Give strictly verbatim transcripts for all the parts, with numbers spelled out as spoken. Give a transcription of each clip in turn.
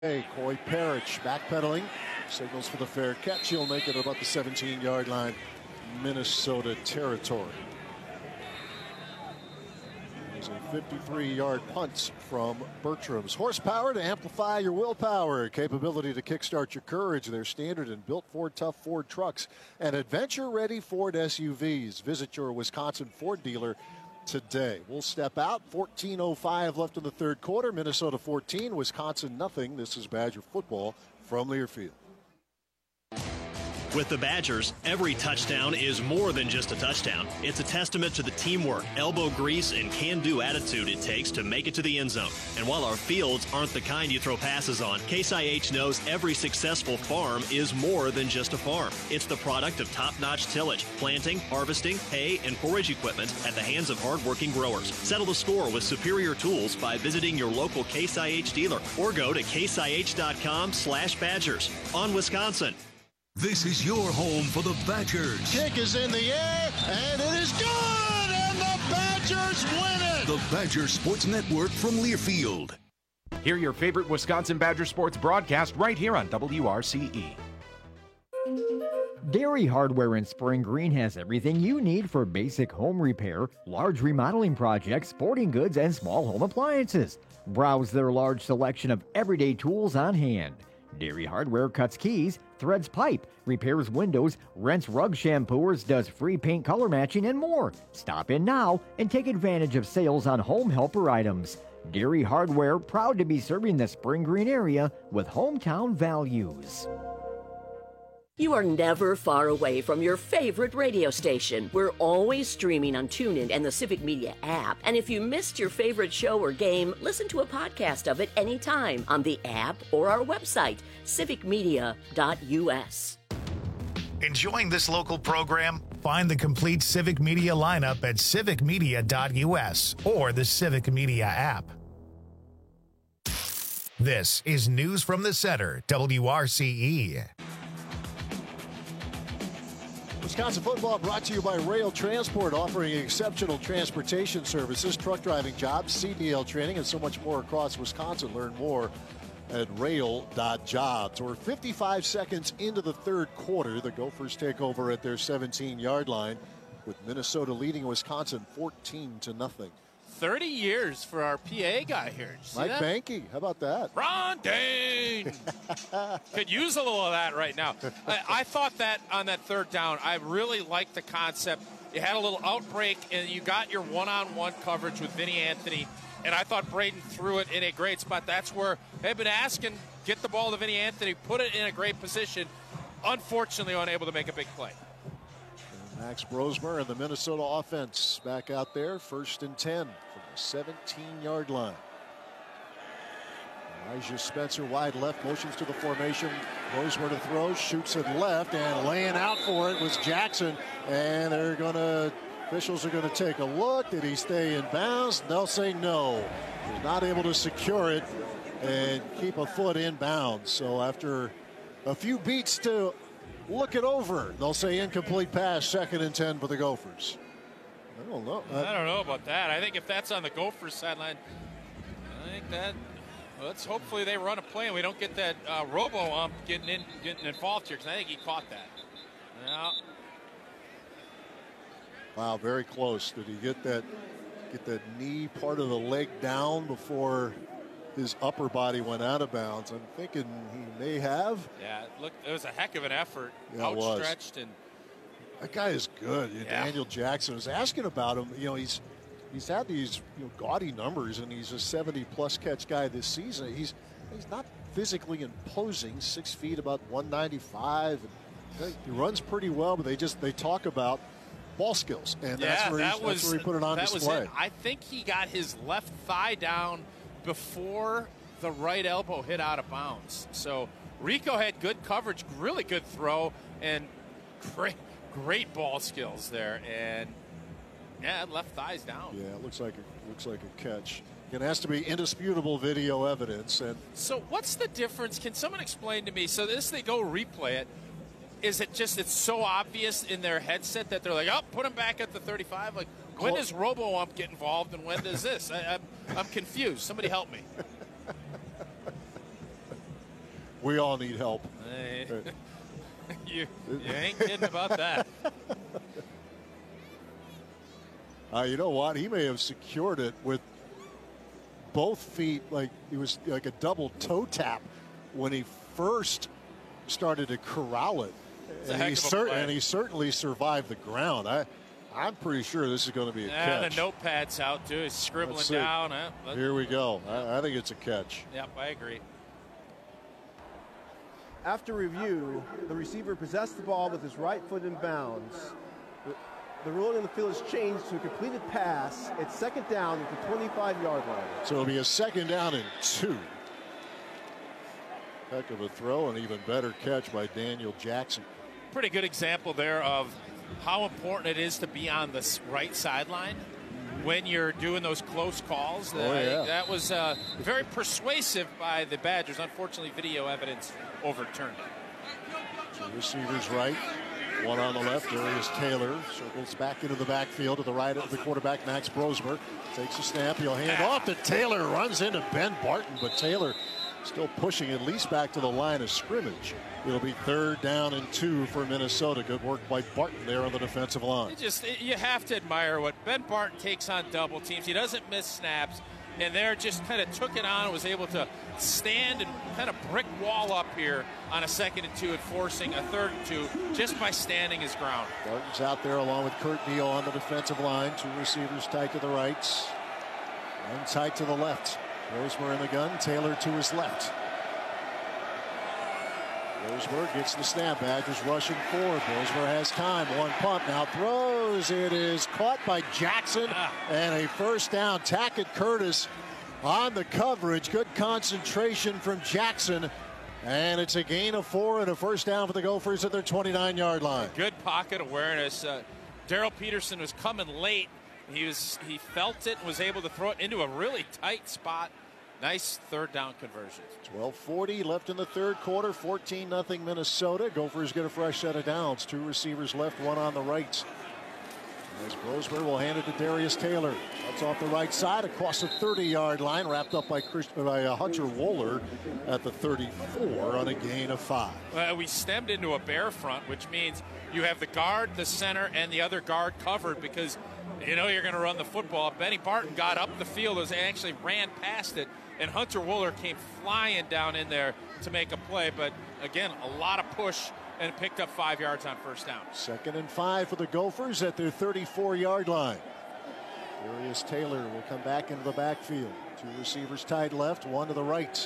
Hey, Coy Parrish backpedaling, signals for the fair catch. He'll make it about the seventeen-yard line, Minnesota territory. There's a fifty-three-yard punt from Bertram's. Horsepower to amplify your willpower, capability to kickstart your courage. They're standard and built Ford tough Ford trucks and adventure-ready Ford S U Vs. Visit your Wisconsin Ford dealer today. We'll step out. fourteen oh five left in the third quarter. Minnesota fourteen, Wisconsin nothing. This is Badger football from Learfield. With the Badgers, every touchdown is more than just a touchdown. It's a testament to the teamwork, elbow grease, and can-do attitude it takes to make it to the end zone. And while our fields aren't the kind you throw passes on, Case I H knows every successful farm is more than just a farm. It's the product of top-notch tillage, planting, harvesting, hay, and forage equipment at the hands of hard-working growers. Settle the score with superior tools by visiting your local Case I H dealer or go to case I H dot com slash Badgers. On Wisconsin. This is your home for the Badgers. Kick is in the air, and it is good, and the Badgers win it. The Badger Sports Network from Learfield. Hear your favorite Wisconsin Badger sports broadcast right here on W R C E. Dairy Hardware in Spring Green has everything you need for basic home repair, large remodeling projects, sporting goods, and small home appliances. Browse their large selection of everyday tools on hand. Dairy Hardware cuts keys, threads pipe, repairs windows, rents rug shampooers, does free paint color matching, and more. Stop in now and take advantage of sales on home helper items. Dairy Hardware, proud to be serving the Spring Green area with hometown values. You are never far away from your favorite radio station. We're always streaming on TuneIn and the Civic Media app. And if you missed your favorite show or game, listen to a podcast of it anytime on the app or our website, civic media dot u s. Enjoying this local program? Find the complete Civic Media lineup at civic media dot u s or the Civic Media app. This is News from the Center, W R C E. Wisconsin football brought to you by Rail Transport, offering exceptional transportation services, truck driving jobs, C D L training, and so much more across Wisconsin. Learn more at rail dot jobs. We're fifty-five seconds into the third quarter. The Gophers take over at their seventeen-yard line, with Minnesota leading Wisconsin fourteen to nothing. thirty years for our P A guy here. Mike Banky, how about that? Ron Dane could use a little of that right now. I, I thought that on that third down, I really liked the concept. You had a little outbreak, and you got your one-on-one coverage with Vinny Anthony, and I thought Braden threw it in a great spot. That's where they've been asking, get the ball to Vinny Anthony, put it in a great position. Unfortunately, unable to make a big play. Max Brosmer and the Minnesota offense back out there, first and ten from the seventeen-yard line. Elijah Spencer wide left, motions to the formation. Brosmer to throw, shoots it left, and laying out for it was Jackson. And they're going to, officials are going to take a look. Did he stay in bounds? They'll say no. He's not able to secure it and keep a foot in bounds. So after a few beats to look it over, they'll say incomplete pass, second and ten for the Gophers. I don't know. I don't know about that. I think if that's on the Gophers sideline, I think that, let's hopefully they run a play and we don't get that uh, robo-ump getting in, getting involved here, because I think he caught that. Yeah. Wow, very close. Did he get that, get that knee part of the leg down before his upper body went out of bounds? I'm thinking he may have. Yeah, look, it was a heck of an effort. Yeah, outstretched, and that guy is good. Yeah. Daniel Jackson was asking about him. You know, he's he's had these you know, gaudy numbers, and he's a seventy plus catch guy this season. He's he's not physically imposing, six feet, about one ninety-five. And he runs pretty well, but they just they talk about ball skills, and yeah, that's, where that was, that's where he put it on that display. Was it. I think he got his left thigh down before the right elbow hit out of bounds. So Rico had good coverage, really good throw, and great, great ball skills there. And yeah, left thigh's down. Yeah, it looks like it looks like a catch. It has to be indisputable video evidence. And so what's the difference? Can someone explain to me? So this, they go replay it. Is it just it's so obvious in their headset that they're like, oh, put him back at the thirty-five? Like, when does robo-ump get involved and when does this? I, I'm, I'm confused. Somebody help me. We all need help. Hey. you, you ain't kidding about that. Uh, you know what? He may have secured it with both feet, like it was like a double toe tap when he first started to corral it. And he, cer- and he certainly survived the ground. I, I'm pretty sure this is going to be a yeah, catch. The notepad's out, too. He's scribbling down. Uh, Here we go. I, I think it's a catch. Yep, I agree. After review, the receiver possessed the ball with his right foot in bounds. The, the ruling on the field has changed to a completed pass. It's second down at the twenty-five-yard line. So it'll be a second down and two. Heck of a throw, and even better catch by Daniel Jackson. Pretty good example there of how important it is to be on the right sideline when you're doing those close calls. Oh, yeah. That was uh, very persuasive by the Badgers. Unfortunately, video evidence overturned it. Two receivers right, one on the left. Darius Taylor circles back into the backfield to the right of the quarterback, Max Brosmer. Takes a snap. He'll hand off to Taylor. Runs into Ben Barton, but Taylor still pushing at least back to the line of scrimmage. It'll be third down and two for Minnesota. Good work by Barton there on the defensive line. You just you have to admire what Ben Barton takes on double teams. He doesn't miss snaps, and there just kind of took it on and was able to stand and kind of brick wall up here on a second and two and forcing a third and two just by standing his ground. Barton's out there along with Kurt Neal on the defensive line. Two receivers tight to the right, one tight to the left. Brosmer in the gun, Taylor to his left. Brosmer gets the snap. Badgers rushing forward. Brosmer has time. One pump now throws. It is caught by Jackson and a first down. Tackett Curtis on the coverage. Good concentration from Jackson. And it's a gain of four and a first down for the Gophers at their twenty-nine-yard line. Good pocket awareness. Uh, Daryl Peterson was coming late. He was he felt it and was able to throw it into a really tight spot. Nice third down conversion. twelve forty left in the third quarter. fourteen nothing Minnesota. Gophers get a fresh set of downs. Two receivers left, one on the right. As Brosmer will hand it to Darius Taylor. That's off the right side across the thirty-yard line, wrapped up by, Chris, by uh, Hunter Wohler at the thirty-four on a gain of five. Uh, we stemmed into a bear front, which means you have the guard, the center, and the other guard covered because you know you're going to run the football. Benny Barton got up the field as they actually ran past it, and Hunter Wohler came flying down in there to make a play. But again, a lot of push and picked up five yards on first down. Second and five for the Gophers at their thirty-four-yard line. Darius Taylor will come back into the backfield. Two receivers tied left, one to the right.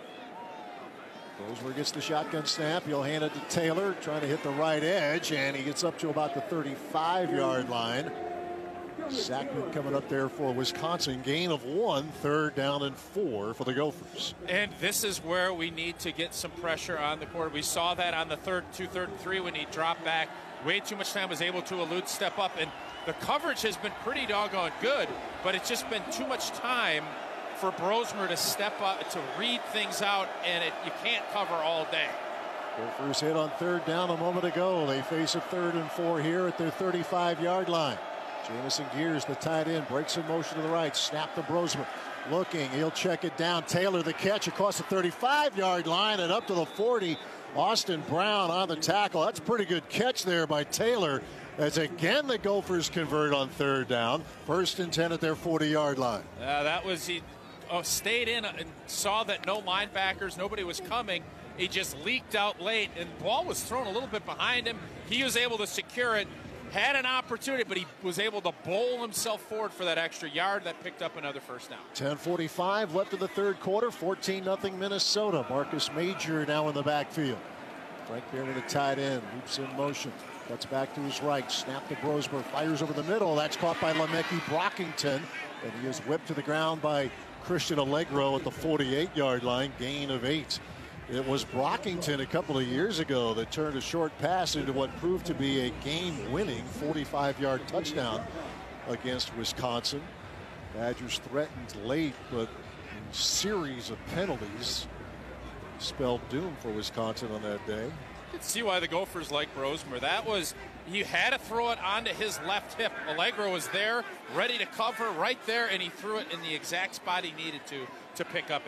Brosmer gets the shotgun snap. He'll hand it to Taylor, trying to hit the right edge, and he gets up to about the thirty-five-yard line. Sackman coming up there for Wisconsin. Gain of one, third down and four for the Gophers. And this is where we need to get some pressure on the quarter. We saw that on the third, two, third, and three when he dropped back. Way too much time, was able to elude, step up, and the coverage has been pretty doggone good, but it's just been too much time for Brosmer to step up, to read things out, and it, you can't cover all day. Gophers hit on third down a moment ago. They face a third and four here at their thirty-five-yard line. Jamison Gears, the tight end, breaks in motion to the right. Snap to Brosmer. Looking, he'll check it down. Taylor the catch across the thirty-five-yard line and up to the forty. Austin Brown on the tackle. That's a pretty good catch there by Taylor. As again the Gophers convert on third down. First and ten at their forty-yard line. Uh, that was, he oh, stayed in and saw that no linebackers, nobody was coming. He just leaked out late, and the ball was thrown a little bit behind him. He was able to secure it. Had an opportunity, but he was able to bowl himself forward for that extra yard that picked up another first down. ten forty-five left in the third quarter. fourteen nothing Minnesota. Marcus Major now in the backfield. Frank Beard the tight end. Loops in motion. Cuts back to his right. Snap to Brosmer. Fires over the middle. That's caught by Lemeki Brockington. And he is whipped to the ground by Christian Allegro at the forty-eight-yard line. Gain of eight. It was Brockington a couple of years ago that turned a short pass into what proved to be a game-winning forty-five-yard touchdown against Wisconsin. Badgers threatened late, but a series of penalties spelled doom for Wisconsin on that day. You can see why the Gophers like Brosmer. That was, you had to throw it onto his left hip. Allegro was there, ready to cover right there, and he threw it in the exact spot he needed to to pick up eight.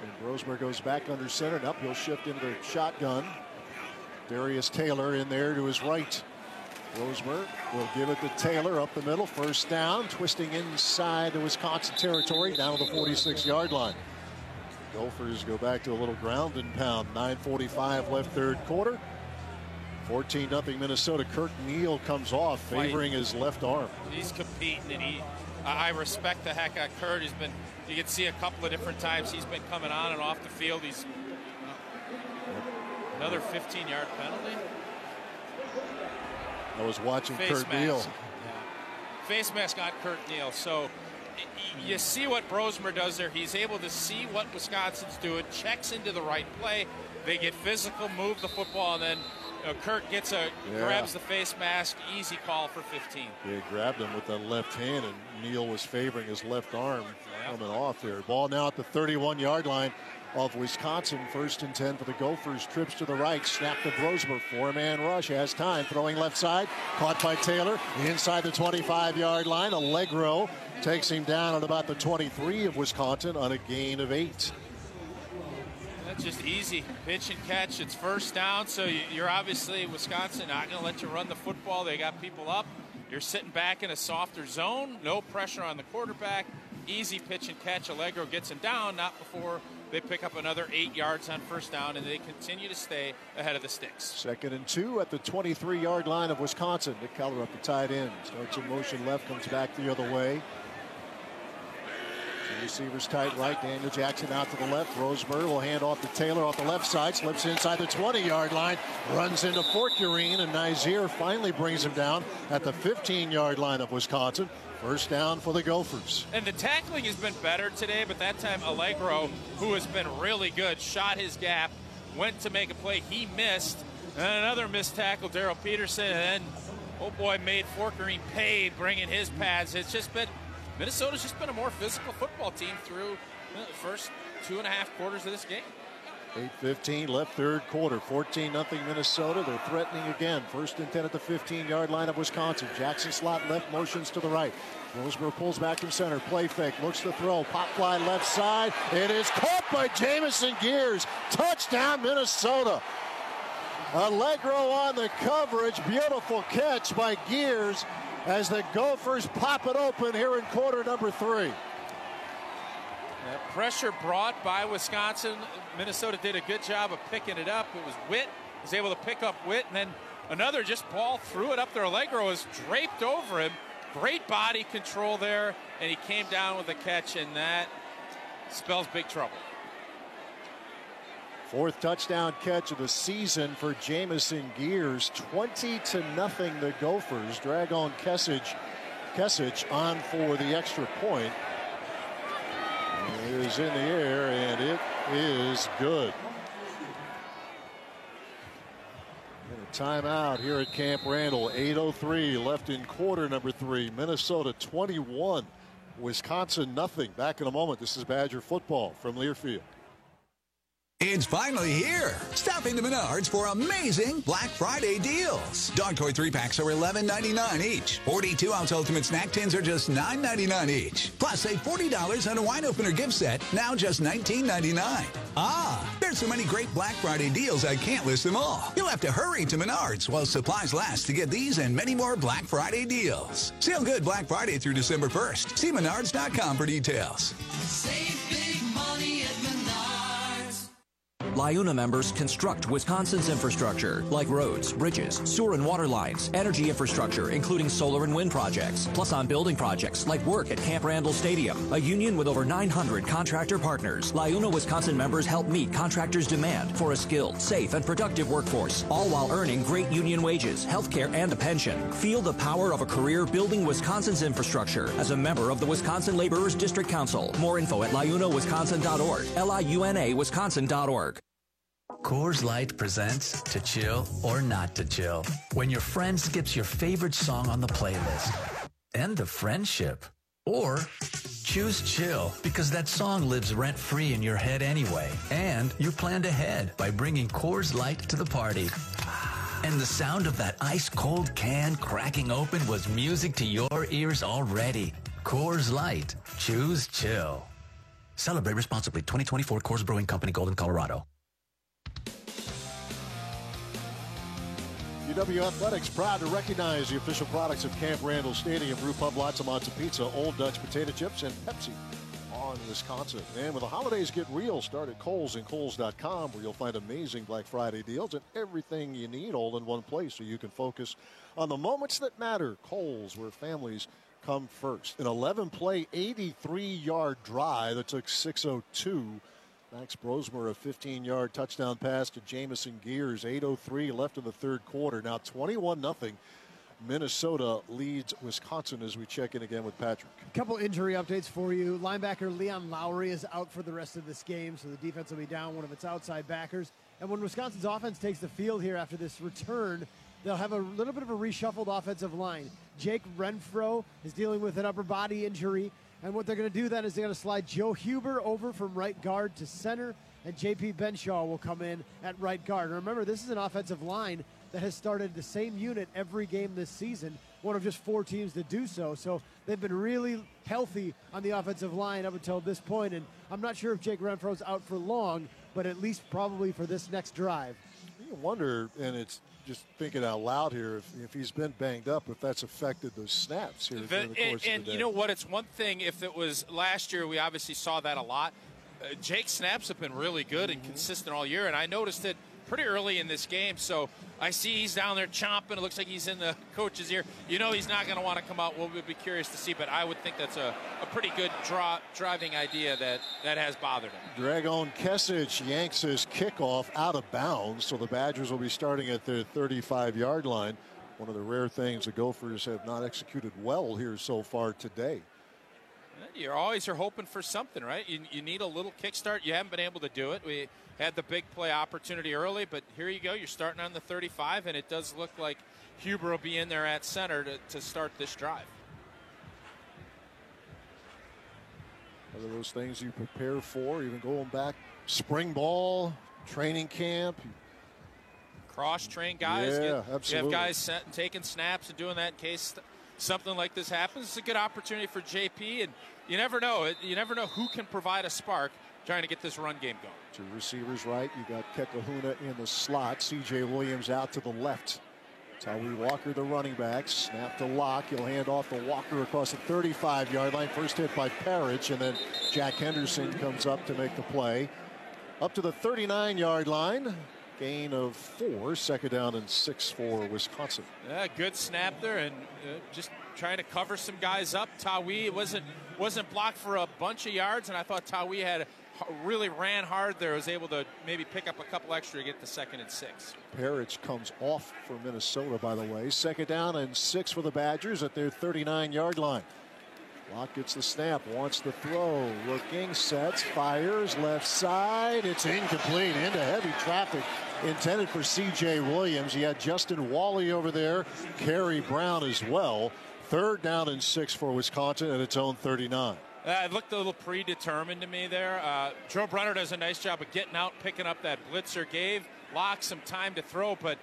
And Brosmer goes back under center, and up he'll shift into the shotgun. Darius Taylor in there to his right. Brosmer will give it to Taylor up the middle. First down, twisting inside the Wisconsin territory, down to the forty-six yard line. Gophers go back to a little ground and pound. nine forty-five left third quarter. fourteen nothing Minnesota. Kurt Neal comes off, favoring his left arm. He's competing, and he, I respect the heck out of Kurt. He's been, you can see a couple of different times he's been coming on and off the field. He's uh, another fifteen yard penalty. I was watching Face Kurt mask. Neal. Yeah. Face mask on Kurt Neal. So you see what Brosmer does there. He's able to see what Wisconsin's doing, checks into the right play. They get physical, move the football, and then you know, Kurt gets a Yeah. grabs the face mask. Easy call for fifteen. He grabbed him with the left hand, and Neal was favoring his left arm coming off there. Ball now at the thirty-one yard line of Wisconsin. First and ten for the Gophers. Trips to the right. Snap to Brosmer. Four-man rush. Has time. Throwing left side. Caught by Taylor. Inside the twenty-five yard line. Allegro takes him down at about the twenty-three of Wisconsin on a gain of eight. That's just easy. Pitch and catch. It's first down. So you're obviously, Wisconsin not going to let you run the football. They got people up. You're sitting back in a softer zone. No pressure on the quarterback. Easy pitch and catch. Allegro gets him down. Not before they pick up another eight yards on first down, and they continue to stay ahead of the sticks. Second and two at the twenty-three yard line of Wisconsin. Nick Keller up the tight end. Starts in motion left, comes back the other way. The receivers tight right. Daniel Jackson out to the left. Brosmer will hand off to Taylor off the left side. Slips inside the twenty yard line. Runs into Forkurine, and Nizier finally brings him down at the fifteen yard line of Wisconsin. First down for the Gophers. And the tackling has been better today, but that time Allegro, who has been really good, shot his gap, went to make a play. He missed. And another missed tackle, Daryl Peterson, and then, oh boy, made Forkurine pay, bringing his pads. It's just been, Minnesota's just been a more physical football team through the first two and a half quarters of this game. eight fifteen left third quarter. fourteen nothing Minnesota. They're threatening again. First and ten at the fifteen yard line of Wisconsin. Jackson slot left, motions to the right. Brosmer pulls back from center. Play fake. Looks to throw. Pop fly left side. It is caught by Jamison Gears. Touchdown Minnesota. Allegro on the coverage. Beautiful catch by Gears as the Gophers pop it open here in quarter number three. That pressure brought by Wisconsin. Minnesota did a good job of picking it up. It was Witt, was able to pick up Witt, and then another just ball threw it up there. Allegro was draped over him. Great body control there, and he came down with a catch, and that spells big trouble. Fourth touchdown catch of the season for Jamison Gears. twenty to nothing the Gophers. Drag on Kesich. Kesich on for the extra point. It is in the air, and it is good. And a timeout here at Camp Randall. eight oh three left in quarter number three. Minnesota twenty-one, Wisconsin nothing. Back in a moment. This is Badger football from Learfield. It's finally here. Stop into Menards for amazing Black Friday deals. Dog toy three packs are eleven ninety-nine each. forty-two ounce Ultimate Snack Tins are just nine ninety-nine each. Plus, save forty dollars on a wine opener gift set, now just nineteen ninety-nine. Ah, there's so many great Black Friday deals I can't list them all. You'll have to hurry to Menards while supplies last to get these and many more Black Friday deals. Sale good Black Friday through December first. See menards dot com for details. Save big money at Menards. LiUNA members construct Wisconsin's infrastructure, like roads, bridges, sewer and water lines, energy infrastructure, including solar and wind projects, plus on building projects like work at Camp Randall Stadium, a union with over nine hundred contractor partners. LiUNA Wisconsin members help meet contractors' demand for a skilled, safe, and productive workforce, all while earning great union wages, health care, and a pension. Feel the power of a career building Wisconsin's infrastructure as a member of the Wisconsin Laborers District Council. More info at liuna wisconsin dot org, L I U N A wisconsin dot org. Coors Light presents To Chill or Not to Chill. When your friend skips your favorite song on the playlist. End the friendship. Or choose chill because that song lives rent-free in your head anyway. And you planned ahead by bringing Coors Light to the party. And the sound of that ice-cold can cracking open was music to your ears already. Coors Light. Choose chill. Celebrate responsibly. twenty twenty-four Coors Brewing Company, Golden, Colorado. U W Athletics proud to recognize the official products of Camp Randall Stadium: Brew Pub, Lots of Monster Pizza, Old Dutch Potato Chips, and Pepsi on Wisconsin. And when the holidays get real, start at Kohl's and Kohl's dot com, where you'll find amazing Black Friday deals and everything you need all in one place, so you can focus on the moments that matter. Kohl's, where families come first. An eleven play, eighty-three yard drive that took six oh two. Max Brosmer, a fifteen yard touchdown pass to Jamison Gears. eight oh three left in the third quarter. Now twenty-one nothing. Minnesota leads Wisconsin as we check in again with Patrick. A couple injury updates for you. Linebacker Leon Lowry is out for the rest of this game, so the defense will be down one of its outside backers. And when Wisconsin's offense takes the field here after this return, they'll have a little bit of a reshuffled offensive line. Jake Renfro is dealing with an upper body injury. And what they're going to do then is they're going to slide Joe Huber over from right guard to center, and J P Benshaw will come in at right guard. And remember, this is an offensive line that has started the same unit every game this season, one of just four teams to do so. So they've been really healthy on the offensive line up until this point, and I'm not sure if Jake Renfro's out for long, but at least probably for this next drive. You wonder, and it's just thinking out loud here, if, if he's been banged up, if that's affected those snaps here the, during the course and, of the and day. you know what? It's one thing if it was last year, we obviously saw that a lot. Uh, Jake's snaps have been really good and consistent all year, and I noticed it pretty early in this game. So I see he's down there chomping. It looks like he's in the coach's ear. You know he's not going to want to come out. We'll be curious to see, but I would think that's a, a pretty good draw, driving idea that, that has bothered him. Dragon Kesich yanks his kickoff out of bounds, so the Badgers will be starting at their thirty-five yard line. One of the rare things the Gophers have not executed well here so far today. You're always are hoping for something, right? You, you need a little kickstart. You haven't been able to do it. We had the big play opportunity early, but here you go. You're starting on the thirty-five, and it does look like Huber will be in there at center to, to start this drive. One of those things you prepare for, even going back spring ball, training camp. Cross-train guys. Yeah, you, absolutely. You have guys set and taking snaps and doing that in case something like this happens. It's a good opportunity for J P, and you never know. You never know who can provide a spark trying to get this run game going. Two receivers right. You got Kekahuna in the slot. C J Williams out to the left. Tyree Walker, the running back. Snap to Locke. He'll hand off to Walker across the thirty-five yard line. First hit by Parrish, and then Jack Henderson comes up to make the play. Up to the thirty-nine yard line. Gain of four. Second down and six for Wisconsin. Yeah, good snap there, and uh, just trying to cover some guys up. Tawi wasn't wasn't blocked for a bunch of yards, and I thought Tawi had really ran hard there. Was able to maybe pick up a couple extra to get the second and six. Parrish comes off for Minnesota, by the way. Second down and six for the Badgers at their thirty-nine yard line. Locke gets the snap, wants to throw, looking, sets, fires, left side. It's incomplete, into heavy traffic, intended for C J Williams. He had Justin Wally over there, Kerry Brown as well. Third down and six for Wisconsin at its own thirty-nine. Uh, it looked a little predetermined to me there. Uh, Joe Brunner does a nice job of getting out, picking up that blitzer, gave Locke some time to throw, but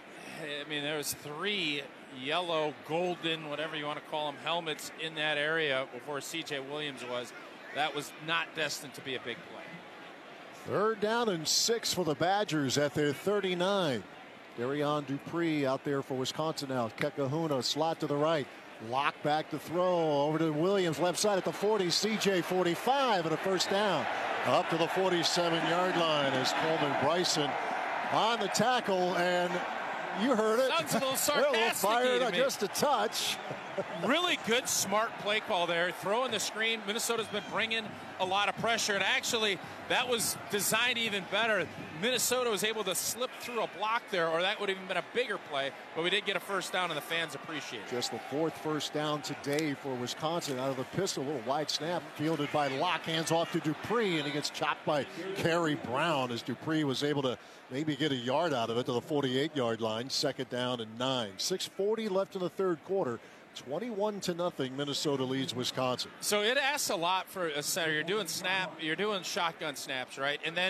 I mean, there was three yellow, golden, whatever you want to call them, helmets in that area before C J Williams was. That was not destined to be a big play. Third down and six for the Badgers at their thirty-nine. Darion Dupree out there for Wisconsin now. Kekahuna, slot to the right. Locke back to throw over to Williams, left side at the forty. C J forty-five and a first down. Up to the forty-seven yard line as Coleman Bryson on the tackle, and you heard it. Sounds a little They're a little sarcastic fired to up me. just a touch. Really good, smart play call there. Throwing the screen. Minnesota's been bringing a lot of pressure, and actually that was designed even better. Minnesota was able to slip through a block there, or that would have even been a bigger play, but we did get a first down, and the fans appreciate it. Just the fourth first down today for Wisconsin out of the pistol. A little wide snap fielded by Locke, hands off to Dupree, and he gets chopped by Kerry Brown as Dupree was able to maybe get a yard out of it to the forty-eight yard line. Second down and nine. six forty left in the third quarter. twenty-one to nothing. Minnesota leads Wisconsin. So it asks a lot for a center. You're doing snap, you're doing shotgun snaps, right? And then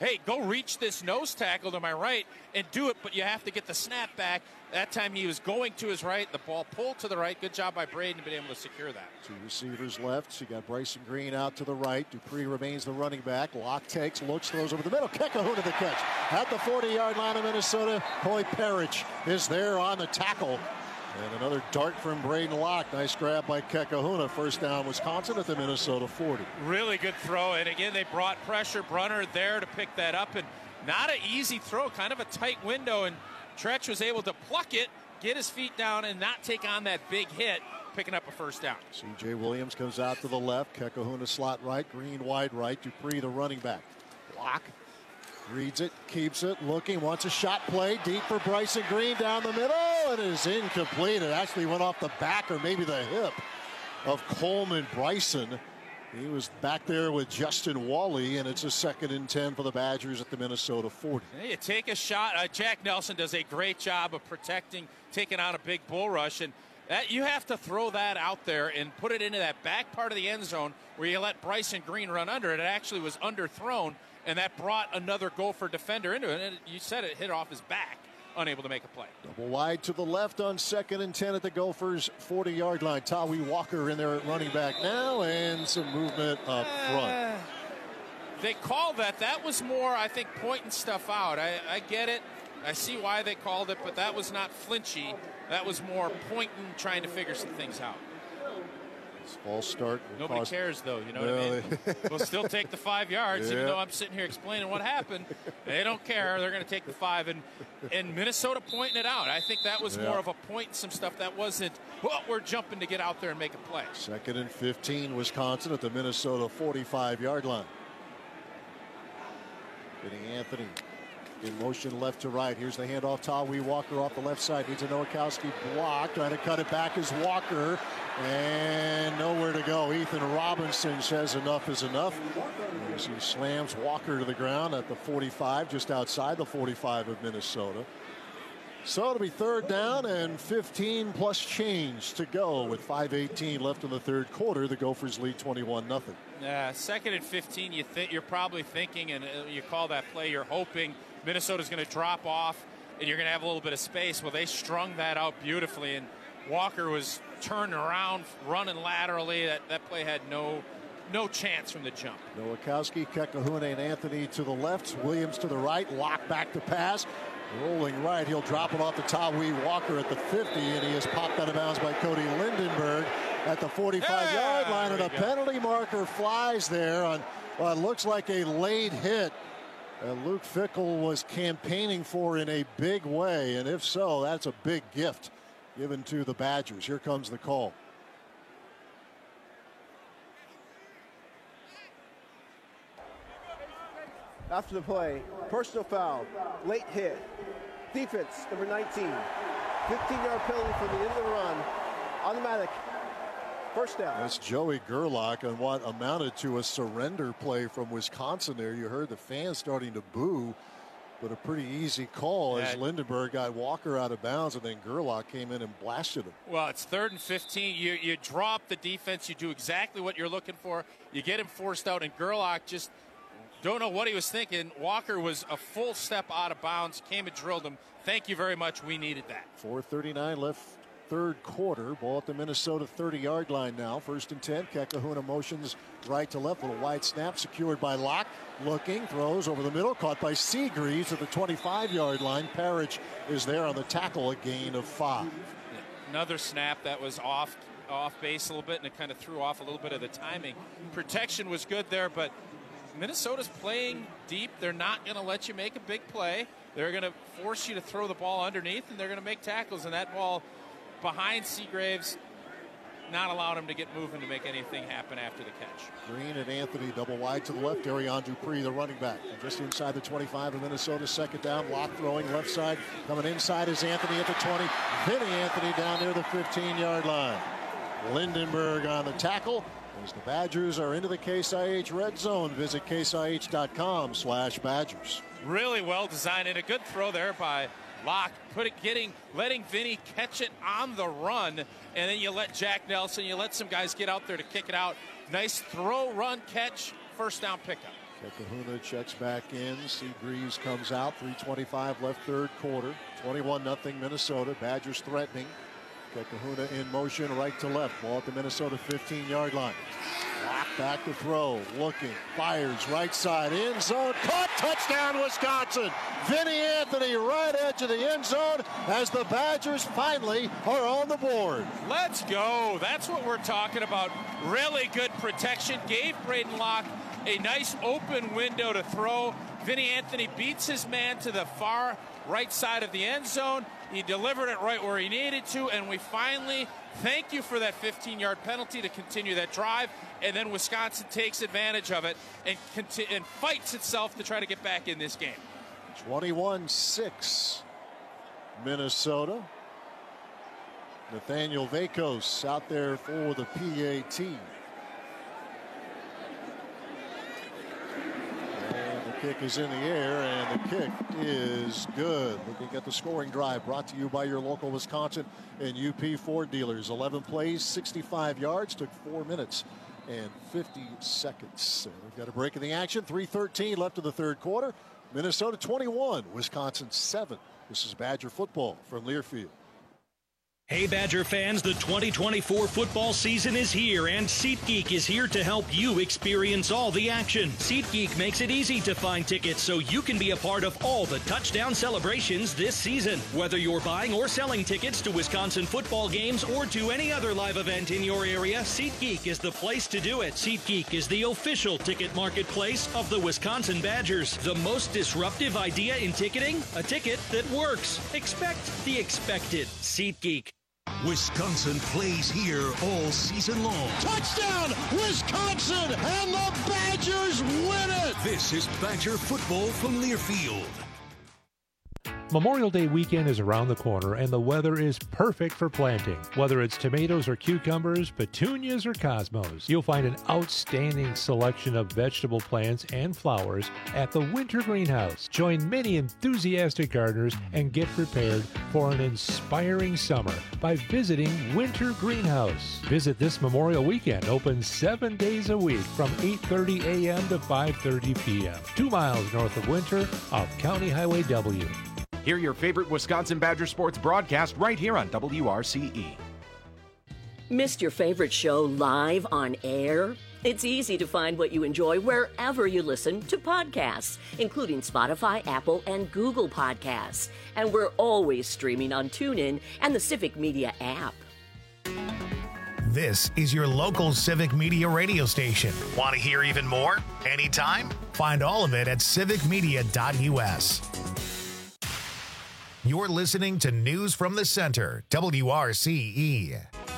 hey, go reach this nose tackle to my right and do it, but you have to get the snap back. That time he was going to his right. The ball pulled to the right. Good job by Braden to be able to secure that. Two receivers left. You got Bryson Green out to the right. Dupree remains the running back. Locke takes, looks, throws over the middle. Kekahuna the catch. At the forty-yard line of Minnesota, Coy Parrish is there on the tackle. And another dart from Braden Locke. Nice grab by Kekahuna. First down, Wisconsin at the Minnesota forty. Really good throw. And again, they brought pressure. Brunner there to pick that up. And not an easy throw, kind of a tight window. And Tretch was able to pluck it, get his feet down, and not take on that big hit, picking up a first down. C J Williams comes out to the left. Kekahuna slot right. Green wide right. Dupree the running back. Locke reads it, keeps it, looking, wants a shot play. Deep for Bryson Green down the middle. It is incomplete. It actually went off the back or maybe the hip of Coleman Bryson. He was back there with Justin Wally, and it's a second and ten for the Badgers at the Minnesota forty. Hey, you take a shot. Uh, Jack Nelson does a great job of protecting, taking on a big bull rush, and that, you have to throw that out there and put it into that back part of the end zone where you let Bryson Green run under it. It actually was underthrown, and that brought another Gopher defender into it. And you said it hit off his back, unable to make a play. Double wide to the left on second and ten at the Gophers' forty-yard line. Tawi Walker in there at running back now, and some movement up front. Uh, they called that. That was more, I think, pointing stuff out. I, I get it. I see why they called it, but that was not flinchy. That was more pointing, trying to figure some things out. This false start. Nobody cause... cares, though. You know well, what I mean? We'll still take the five yards, yeah. even though I'm sitting here explaining what happened. They don't care. They're going to take the five. And, and Minnesota pointing it out. I think that was yeah. more of a point and some stuff that wasn't, well, we're jumping to get out there and make a play. Second and fifteen, Wisconsin at the Minnesota forty-five-yard line. Getting Anthony in motion left to right. Here's the handoff. Tawi Walker off the left side. Needs a Nowakowski block. Trying to cut it back is Walker. And nowhere to go. Ethan Robinson says enough is enough. As he slams Walker to the ground at the forty-five, just outside the forty-five of Minnesota. So it'll be third down and fifteen plus change to go with five eighteen left in the third quarter. The Gophers lead twenty-one nothing. Yeah, second and fifteen, you think you're probably thinking, and you call that play, you're hoping Minnesota's going to drop off and you're going to have a little bit of space. Well, they strung that out beautifully, and Walker was turning around, running laterally. That, that play had no no chance from the jump. Nowakowski, Kekahuna, and Anthony to the left. Williams to the right. Lock back to pass. Rolling right. He'll drop it off to Tawi Walker at the fifty, and he is popped out of bounds by Cody Lindenberg at the forty-five-yard line, and a go. penalty marker flies there on what looks like a late hit that Luke Fickell was campaigning for in a big way, and if so, that's a big gift given to the Badgers. Here comes the call. After the play, personal foul, late hit, defense number nineteen, fifteen-yard penalty for the end of the run, automatic, first down. That's Joey Gerlach on what amounted to a surrender play from Wisconsin there. You heard the fans starting to boo, but a pretty easy call as Lindenberg got Walker out of bounds, and then Gerlach came in and blasted him. Well, it's third and fifteen. You, you drop the defense. You do exactly what you're looking for. You get him forced out, and Gerlach just don't know what he was thinking. Walker was a full step out of bounds, came and drilled him. Thank you very much. We needed that. four thirty-nine left, third quarter. Ball at the Minnesota thirty-yard line now. First and ten. Kekahuna motions right to left. Little wide snap secured by Locke. Looking, throws over the middle. Caught by Seagreaves at the twenty-five-yard line. Parrish is there on the tackle. A gain of five. Another snap that was off, off base a little bit, and it kind of threw off a little bit of the timing. Protection was good there, but Minnesota's playing deep. They're not going to let you make a big play. They're going to force you to throw the ball underneath, and they're going to make tackles. And that ball behind Seagreaves not allowed him to get moving to make anything happen after the catch. Green and Anthony double wide to the left. Darian Dupree, the running back. And just inside the twenty-five of Minnesota. Second down. Locke throwing left side. Coming inside is Anthony at the twenty. Vinny Anthony down near the fifteen-yard line. Lindenberg on the tackle. As the Badgers are into the Case I H red zone, visit case I H dot com slash Badgers. Really well designed, and a good throw there by Locke. Put it, getting, letting Vinny catch it on the run, and then you let Jack Nelson, you let some guys get out there to kick it out. Nice throw, run, catch, first down pickup. Kahuna checks back in. Seagreaves comes out. three twenty-five left, third quarter. twenty-one nothing Minnesota. Badgers threatening. Kahuna in motion, right to left. Ball at the Minnesota fifteen-yard line. Lock back to throw. Looking. Fires right side. End zone. Caught. Touchdown, Wisconsin. Vinny Anthony, right edge of the end zone as the Badgers finally are on the board. Let's go. That's what we're talking about. Really good protection. Gave Braden Locke a nice open window to throw. Vinny Anthony beats his man to the far right side of the end zone. He delivered it right where he needed to, and we finally thank you for that fifteen-yard penalty to continue that drive, and then Wisconsin takes advantage of it and, conti- and fights itself to try to get back in this game. twenty-one six Minnesota. Nathaniel Vakos out there for the P A T. Kick is in the air, and the kick is good. Looking at the scoring drive brought to you by your local Wisconsin and U P Ford dealers. eleven plays, sixty-five yards, took four minutes and fifty seconds. And we've got a break in the action. three thirteen left in the third quarter. Minnesota twenty-one, Wisconsin seven. This is Badger football from Learfield. Hey Badger fans, the twenty twenty-four football season is here, and SeatGeek is here to help you experience all the action. SeatGeek makes it easy to find tickets so you can be a part of all the touchdown celebrations this season. Whether you're buying or selling tickets to Wisconsin football games or to any other live event in your area, SeatGeek is the place to do it. SeatGeek is the official ticket marketplace of the Wisconsin Badgers. The most disruptive idea in ticketing? A ticket that works. Expect the expected. SeatGeek. Wisconsin plays here all season long. Touchdown, Wisconsin, and the Badgers win it. This is Badger football from Learfield. Memorial Day weekend is around the corner, and the weather is perfect for planting. Whether it's tomatoes or cucumbers, petunias or cosmos, you'll find an outstanding selection of vegetable plants and flowers at the Winter Greenhouse. Join many enthusiastic gardeners and get prepared for an inspiring summer by visiting Winter Greenhouse. Visit this Memorial weekend, open seven days a week from eight thirty a.m. to five thirty p.m. Two miles north of Winter off County Highway W. Hear your favorite Wisconsin Badger sports broadcast right here on W R C E. Missed your favorite show live on air? It's easy to find what you enjoy wherever you listen to podcasts, including Spotify, Apple, and Google Podcasts. And we're always streaming on TuneIn and the Civic Media app. This is your local Civic Media radio station. Want to hear even more? Anytime? Find all of it at civic media dot u s. You're listening to News from the Center, W R C E.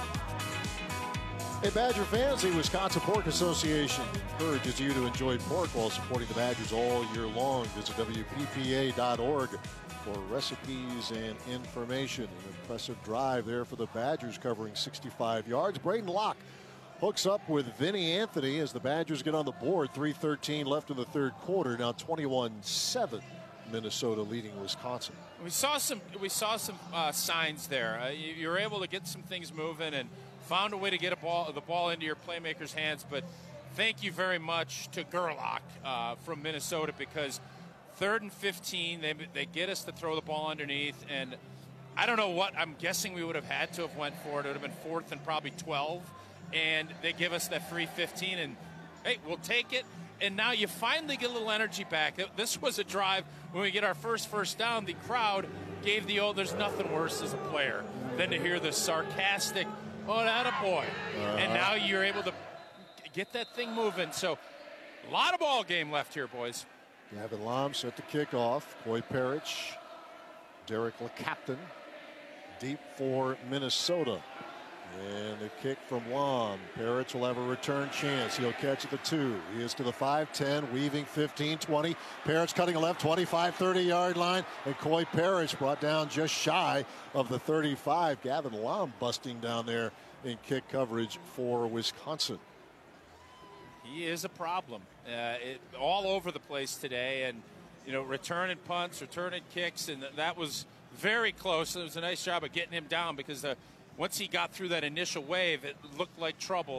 Hey, Badger fans, the Wisconsin Pork Association encourages you to enjoy pork while supporting the Badgers all year long. Visit W P P A dot org for recipes and information. An impressive drive there for the Badgers, covering sixty-five yards. Braden Locke hooks up with Vinny Anthony as the Badgers get on the board. three thirteen left in the third quarter. Now twenty-one seven. Minnesota leading Wisconsin. We saw some we saw some uh, signs there. Uh, you, you were able to get some things moving and found a way to get a ball the ball into your playmakers' hands. But thank you very much to Gerlach uh, from Minnesota, because third and fifteen, they they get us to throw the ball underneath, and I don't know what I'm guessing we would have had to have went for it. It would have been fourth and probably twelve, and they give us that free fifteen, and hey, we'll take it. And now you finally get a little energy back. This was a drive when we get our first first down. The crowd gave the old, there's nothing worse as a player than to hear the sarcastic, oh, that a boy. Uh-huh. And now you're able to get that thing moving. So a lot of ball game left here, boys. Gavin Lom set to kick off. Coy Parrish, Derek LeCaptain, deep for Minnesota. And the kick from Lom. Parrish will have a return chance. He'll catch at the two. He is to the five ten, weaving fifteen twenty. Parrish cutting a left, twenty-five thirty yard line. And Coy Parrish brought down just shy of the thirty-five. Gavin Lom busting down there in kick coverage for Wisconsin. He is a problem. Uh, it, all over the place today. And, you know, returning punts, returning kicks. And that was very close. It was a nice job of getting him down, because the once he got through that initial wave, it looked like trouble.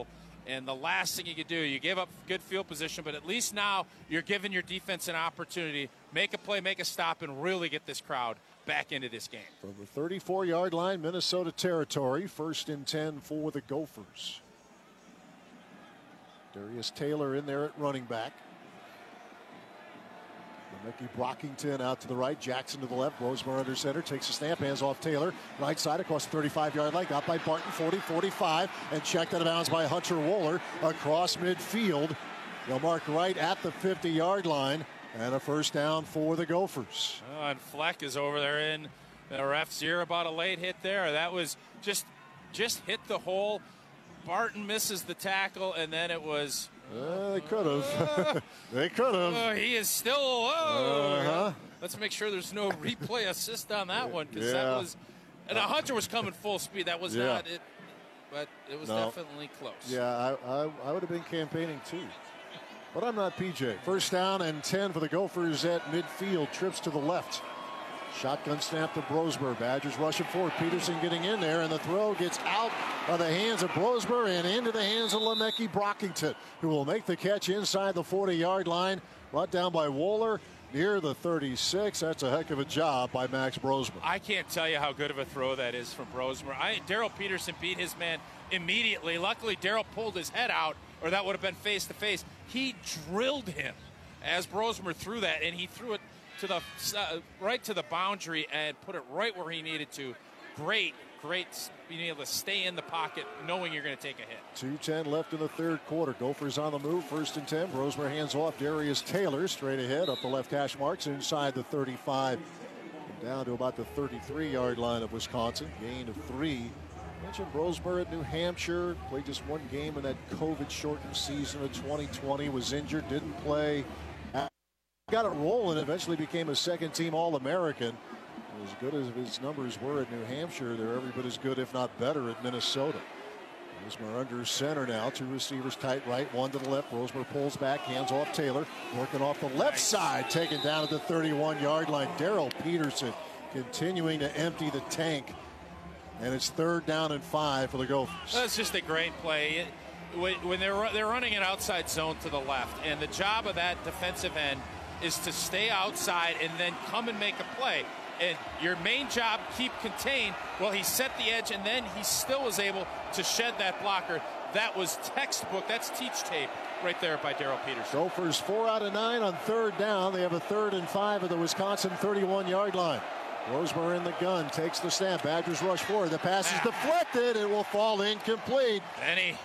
And the last thing you could do, you gave up good field position, but at least now you're giving your defense an opportunity, make a play, make a stop, and really get this crowd back into this game. From the thirty-four-yard line, Minnesota territory, first and ten for the Gophers. Darius Taylor in there at running back. Mickey Brockington out to the right, Jackson to the left, Rosemer under center, takes a snap, hands off Taylor, right side across the thirty-five-yard line, got by Barton, forty, forty-five, and checked out of bounds by Hunter Wohler across midfield. They'll mark right at the fifty-yard line, and a first down for the Gophers. Oh, and Fleck is over there in the ref's ear about a late hit there. That was just, just hit the hole. Barton misses the tackle, and then it was... Uh, they could have. they could have. Uh, he is still. Oh, uh-huh. Let's make sure there's no replay assist on that one, because yeah. that was. And uh, Hunter was coming full speed. That was yeah. not it, but it was no. definitely close. Yeah, I, I, I would have been campaigning too. But I'm not P J. First down and ten for the Gophers at midfield. Trips to the left. Shotgun snap to Brosmer. Badgers rushing forward. Peterson getting in there, and the throw gets out of the hands of Brosmer and into the hands of Lemecki Brockington, who will make the catch inside the forty-yard line. Brought down by Wohler near the thirty-six. That's a heck of a job by Max Brosmer. I can't tell you how good of a throw that is from Brosmer. I, Daryl Peterson beat his man immediately. Luckily, Daryl pulled his head out, or that would have been face-to-face. He drilled him as Brosmer threw that, and he threw it to the uh, right to the boundary and put it right where he needed to. Great, great being able to stay in the pocket knowing you're going to take a hit. two ten left in the third quarter. Gophers on the move, first and ten. Brosmer hands off Darius Taylor straight ahead up the left hash marks inside the thirty-five and down to about the thirty-three-yard line of Wisconsin. Gain of three. Mentioned Brosmer at New Hampshire, played just one game in that COVID-shortened season of twenty twenty, was injured, didn't play. Got it rolling, eventually became a second-team All-American. As good as his numbers were at New Hampshire, they're every bit as good, if not better, at Minnesota. Rosemer under center now. Two receivers tight right, one to the left. Rosemer pulls back, hands off Taylor. Working off the left side, taken down at the thirty-one-yard line. Daryl Peterson continuing to empty the tank. And it's third down and five for the Gophers. That's just a great play. When they're, they're running an outside zone to the left, and the job of that defensive end is to stay outside and then come and make a play. And your main job, keep contained. Well, he set the edge, and then he still was able to shed that blocker. That was textbook. That's teach tape right there by Daryl Peterson. Gophers four out of nine on third down. They have a third and five at the Wisconsin thirty-one-yard line. Rosemer in the gun, takes the snap. Badgers rush forward. The pass is deflected. It will fall incomplete. Benny.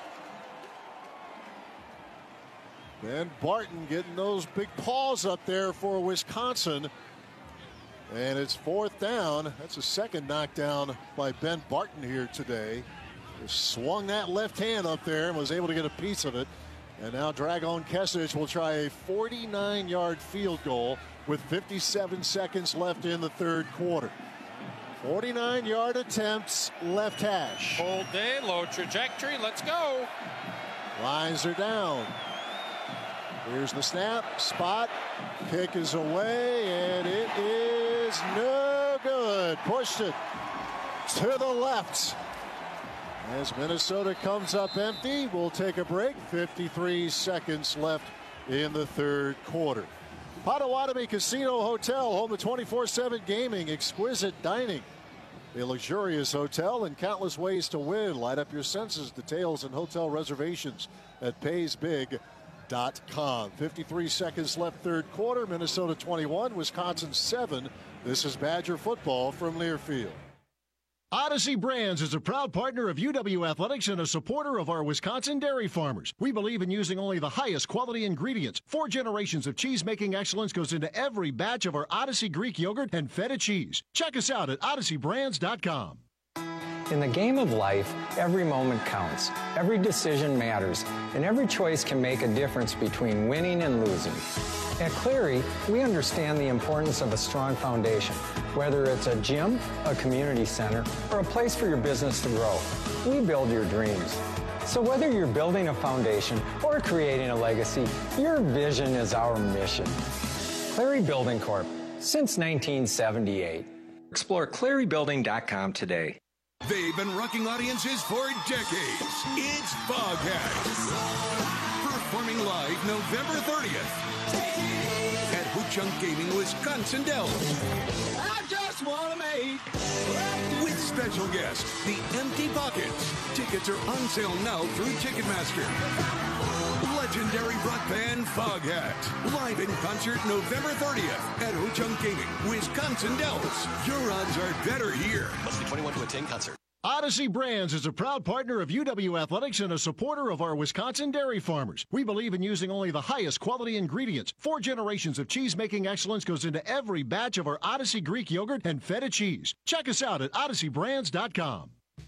Ben Barton getting those big paws up there for Wisconsin. And it's fourth down. That's a second knockdown by Ben Barton here today. Just swung that left hand up there and was able to get a piece of it. And now Dragon Kesich will try a forty-nine-yard field goal with fifty-seven seconds left in the third quarter. forty-nine-yard attempts, left hash. Full day, low trajectory. Let's go. Lines are down. Here's the snap, spot, kick is away, and it is no good. Pushed it to the left. As Minnesota comes up empty, we'll take a break. fifty-three seconds left in the third quarter. Potawatomi Casino Hotel, home to twenty-four seven gaming, exquisite dining, a luxurious hotel, and countless ways to win. Light up your senses. Details and hotel reservations at pays big dot com. fifty-three seconds left, third quarter. Minnesota twenty-one, Wisconsin seven. This is Badger football from Learfield. Odyssey Brands is a proud partner of U W Athletics and a supporter of our Wisconsin dairy farmers. We believe in using only the highest quality ingredients. Four generations of cheese-making excellence goes into every batch of our Odyssey Greek yogurt and feta cheese. Check us out at odyssey brands dot com. In the game of life, every moment counts. Every decision matters, and every choice can make a difference between winning and losing. At Cleary, we understand the importance of a strong foundation, whether it's a gym, a community center, or a place for your business to grow. We build your dreams. So whether you're building a foundation or creating a legacy, your vision is our mission. Cleary Building Corp, since nineteen seventy-eight. Explore cleary building dot com today. They've been rocking audiences for decades. It's Foghat. Performing live November thirtieth at Ho-Chunk Gaming, Wisconsin Dells. I just want to make. With special guest, the Empty Pockets. Tickets are on sale now through Ticketmaster. Legendary rock band Foghat. Live in concert November thirtieth at Ho-Chunk Gaming, Wisconsin Dells. Your odds are better here. Must be twenty-one to attend concert. Odyssey Brands is a proud partner of U W Athletics and a supporter of our Wisconsin dairy farmers. We believe in using only the highest quality ingredients. Four generations of cheese-making excellence goes into every batch of our Odyssey Greek yogurt and feta cheese. Check us out at odyssey brands dot com.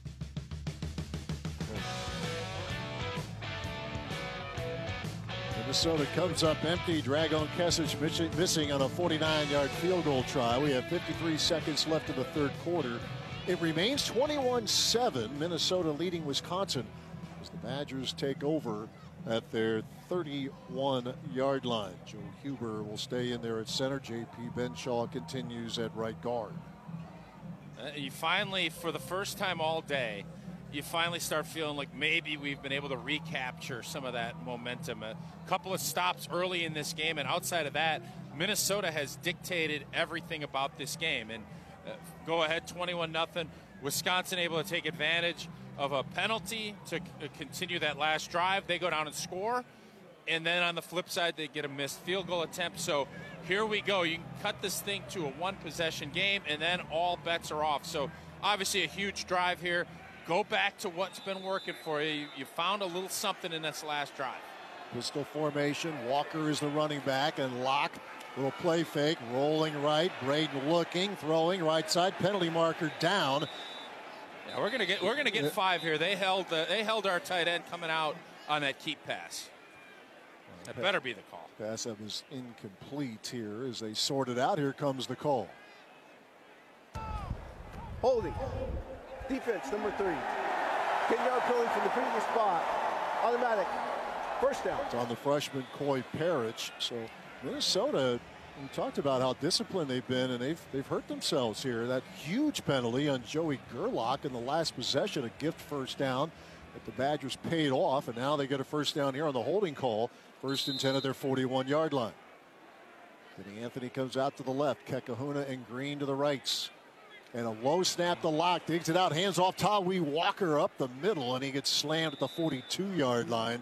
Minnesota comes up empty. Dragon Kesich missing on a forty-nine-yard field goal try. We have fifty-three seconds left in the third quarter. It remains twenty-one seven. Minnesota leading Wisconsin as the Badgers take over at their thirty-one-yard line. Joe Huber will stay in there at center. J P Benshaw continues at right guard. Uh, you finally, for the first time all day, you finally start feeling like maybe we've been able to recapture some of that momentum. A couple of stops early in this game, and outside of that, Minnesota has dictated everything about this game. And uh, go ahead, twenty-one nothing. Wisconsin able to take advantage of a penalty to c- continue that last drive. They go down and score. And then on the flip side, they get a missed field goal attempt. So here we go. You can cut this thing to a one-possession game, and then all bets are off. So obviously a huge drive here. Go back to what's been working for you. You, you found a little something in this last drive. Pistol formation. Walker is the running back, and Locke, little play fake, rolling right. Braden looking, throwing right side. Penalty marker down. Yeah, we're gonna get we're gonna get five here. They held uh, they held our tight end coming out on that keep pass. That better be the call. Pass that was incomplete here as they sort it out. Here comes the call. Holding. Defense, number three. ten-yard penalty from the previous spot. Automatic. First down. It's on the freshman, Coy Parrish. So Minnesota, we talked about how disciplined they've been, and they've they've hurt themselves here. That huge penalty on Joey Gerlach in the last possession, a gift first down that the Badgers paid off, and now they get a first down here on the holding call. First and ten at their forty-one-yard line. Vinny Anthony comes out to the left. Kekahuna and Green to the rights. And a low snap to Locke. Digs it out. Hands off Tawi Walker up the middle. And he gets slammed at the forty-two-yard line.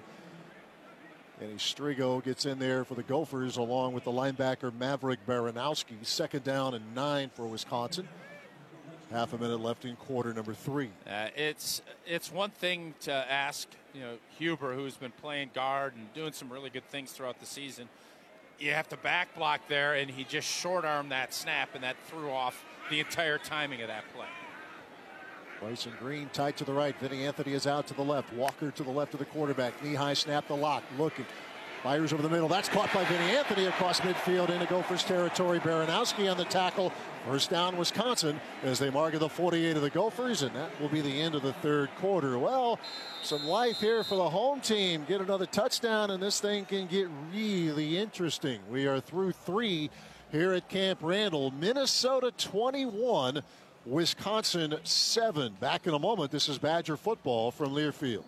And Strigo gets in there for the Gophers along with the linebacker Maverick Baranowski. Second down and nine for Wisconsin. Half a minute left in quarter number three. Uh, it's it's one thing to ask, you know, Huber, who's been playing guard and doing some really good things throughout the season. You have to back block there, and he just short-armed that snap, and that threw off the entire timing of that play. Bryson Green tight to the right. Vinny Anthony is out to the left. Walker to the left of the quarterback. Knee-high snap to Locke. Looking. Fires over the middle. That's caught by Vinny Anthony across midfield into Gophers territory. Baranowski on the tackle. First down Wisconsin as they mark the forty-eight of the Gophers, and that will be the end of the third quarter. Well, some life here for the home team. Get another touchdown, and this thing can get really interesting. We are through three here at Camp Randall. Minnesota twenty-one, Wisconsin seven. Back in a moment. This is Badger football from Learfield.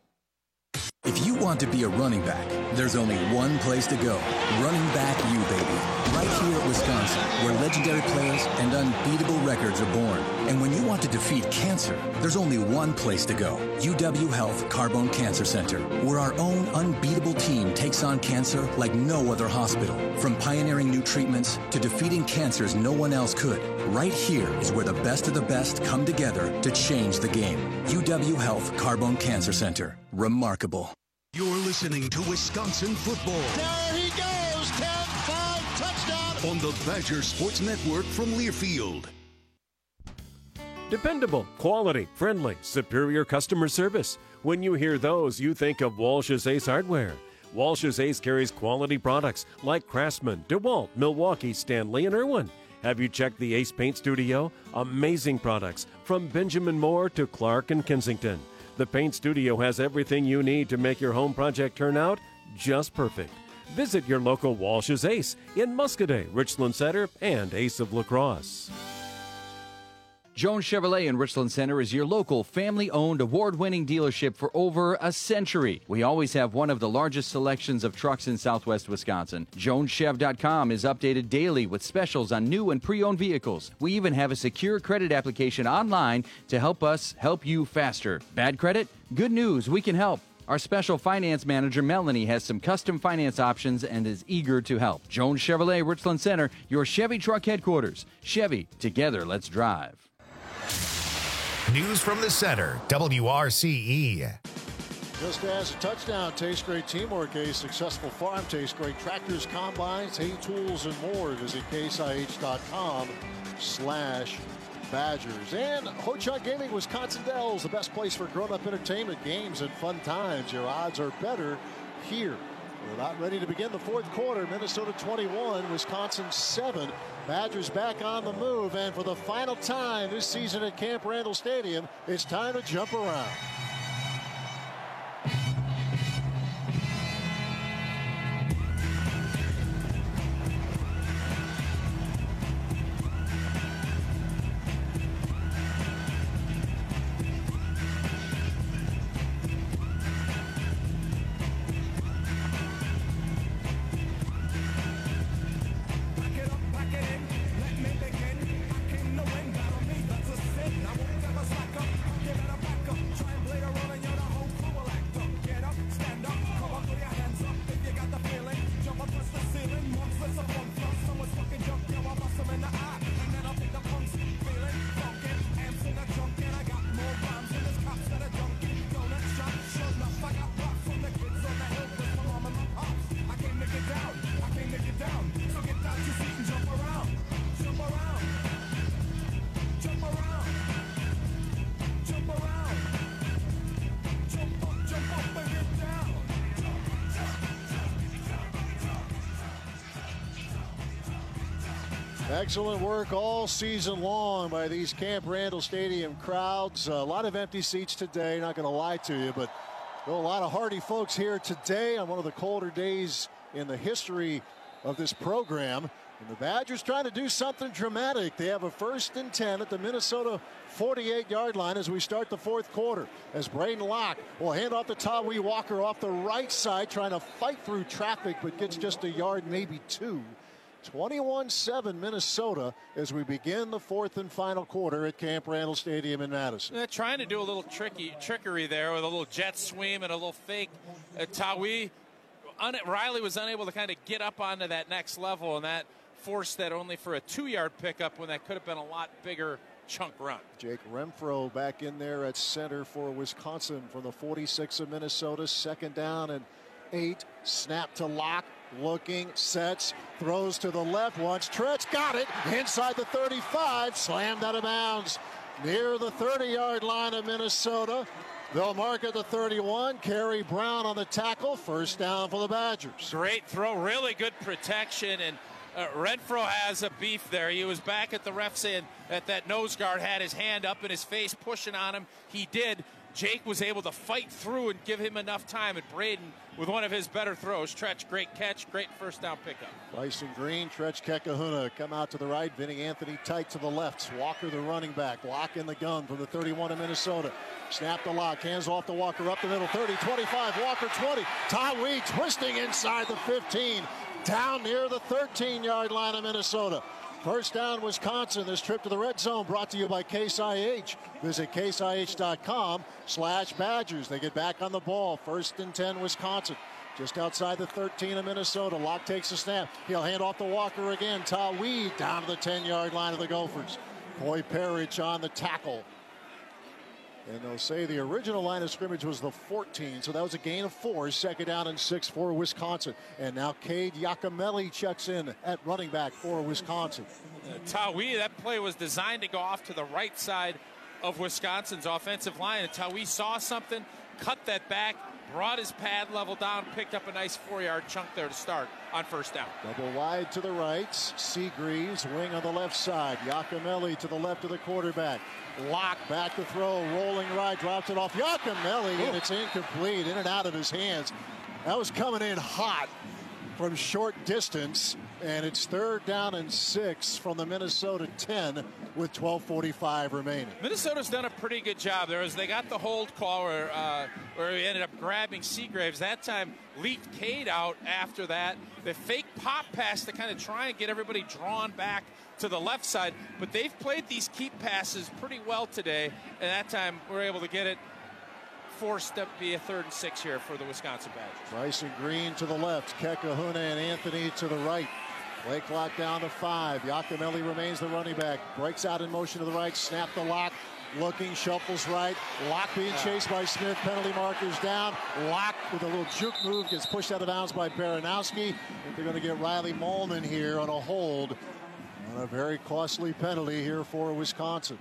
If you want to be a running back, there's only one place to go. Running Back U, baby. Right here at Wisconsin, where legendary players and unbeatable records are born. And when you want to defeat cancer, there's only one place to go. U W Health Carbone Cancer Center, where our own unbeatable team takes on cancer like no other hospital. From pioneering new treatments to defeating cancers no one else could. Right here is where the best of the best come together to change the game. U W Health Carbone Cancer Center. Remarkable. You're listening to Wisconsin football. There he goes, ten five, touchdown. On the Badger Sports Network from Learfield. Dependable, quality, friendly, superior customer service. When you hear those, you think of Walsh's Ace Hardware. Walsh's Ace carries quality products like Craftsman, DeWalt, Milwaukee, Stanley, and Irwin. Have you checked the Ace Paint Studio? Amazing products from Benjamin Moore to Clark and Kensington. The Paint Studio has everything you need to make your home project turn out just perfect. Visit your local Walsh's Ace in Muscadet, Richland Center, and Ace of La Crosse. Jones Chevrolet in Richland Center is your local family-owned award-winning dealership for over a century. We always have one of the largest selections of trucks in southwest Wisconsin. Jones Chev dot com is updated daily with specials on new and pre-owned vehicles. We even have a secure credit application online to help us help you faster. Bad credit? Good news, we can help. Our special finance manager, Melanie, has some custom finance options and is eager to help. Jones Chevrolet, Richland Center, your Chevy truck headquarters. Chevy, together, let's drive. News from the center, W R C E. Just as a touchdown tastes great teamwork, a successful farm tastes great tractors, combines, hay tools, and more. Visit case I H dot com slash Badgers. And Ho-Chunk Gaming Wisconsin Dells, the best place for grown-up entertainment, games, and fun times. Your odds are better here. We're about ready to begin the fourth quarter. Minnesota twenty-one, Wisconsin seven. Badgers back on the move, and for the final time this season at Camp Randall Stadium, it's time to jump around. Excellent work all season long by these Camp Randall Stadium crowds. A lot of empty seats today, not going to lie to you, but there are a lot of hardy folks here today on one of the colder days in the history of this program. And the Badgers trying to do something dramatic. They have a first and ten at the Minnesota forty-eight yard line as we start the fourth quarter. As Braden Locke will hand off to Tawee Walker off the right side, trying to fight through traffic, but gets just a yard, maybe two. twenty-one seven Minnesota as we begin the fourth and final quarter at Camp Randall Stadium in Madison. They're trying to do a little tricky trickery there with a little jet sweep and a little fake uh, Tawee. Un- Riley was unable to kind of get up onto that next level, and that forced that only for a two-yard pickup when that could have been a lot bigger chunk run. Jake Renfro back in there at center for Wisconsin from the forty-six of Minnesota. Second down and eight. Snap to Locke. Looking, sets, throws to the left once. Tretch got it inside the thirty-five. Slammed out of bounds near the thirty yard line of Minnesota. They'll mark at the thirty-one. Kerry Brown on the tackle. First down for the Badgers. Great throw. Really good protection. And uh, Renfro has a beef there. He was back at the ref saying that that nose guard had his hand up in his face pushing on him. He did. Jake was able to fight through and give him enough time. And Braden with one of his better throws. Tretch, great catch, great first down pickup. Bryson Green, Tretch Kekahuna come out to the right. Vinny Anthony tight to the left. Walker the running back. Lock in the gun from the thirty-one of Minnesota. Snap the Lock. Hands off to Walker up the middle. thirty, twenty-five. Walker twenty. Tawee twisting inside the fifteen. Down near the thirteen yard line of Minnesota. First down, Wisconsin. This trip to the red zone brought to you by Case I H. Visit case I H dot com slash Badgers. They get back on the ball. First and ten, Wisconsin. Just outside the thirteen of Minnesota. Locke takes a snap. He'll hand off to Walker again. Tawee down to the ten yard line of the Gophers. Coy Parrish on the tackle. And they'll say the original line of scrimmage was the fourteen, so that was a gain of four. Second down and six for Wisconsin. And now Cade Yakimelli checks in at running back for Wisconsin. Uh, Tawee, that play was designed to go off to the right side of Wisconsin's offensive line. And Tawee saw something, cut that back, brought his pad level down, picked up a nice four-yard chunk there to start on first down. Double wide to the right. Seagreaves, wing on the left side. Yakimelli to the left of the quarterback. Locke back to throw, rolling right, drops it off Yakimelli, and it's incomplete, in and out of his hands. That was coming in hot from short distance. and it's third down and six from the Minnesota ten with twelve forty-five remaining. Minnesota's done a pretty good job there as they got the hold call where, uh, where he ended up grabbing Seagraves. That time leaked Cade out after that. The fake pop pass to kind of try and get everybody drawn back to the left side, but they've played these keep passes pretty well today, and that time we're able to get it forced to be a third and six here for the Wisconsin Badgers. Bryson Green to the left, Kekahuna and Anthony to the right. Play clock down to five. Yakimelli remains the running back. Breaks out in motion to the right. Snap the lock. Looking, shuffles right. Lock being chased by Smith. Penalty markers down. Lock with a little juke move gets pushed out of bounds by Baranowski. They're going to get Riley Molman here on a hold on a very costly penalty here for Wisconsin.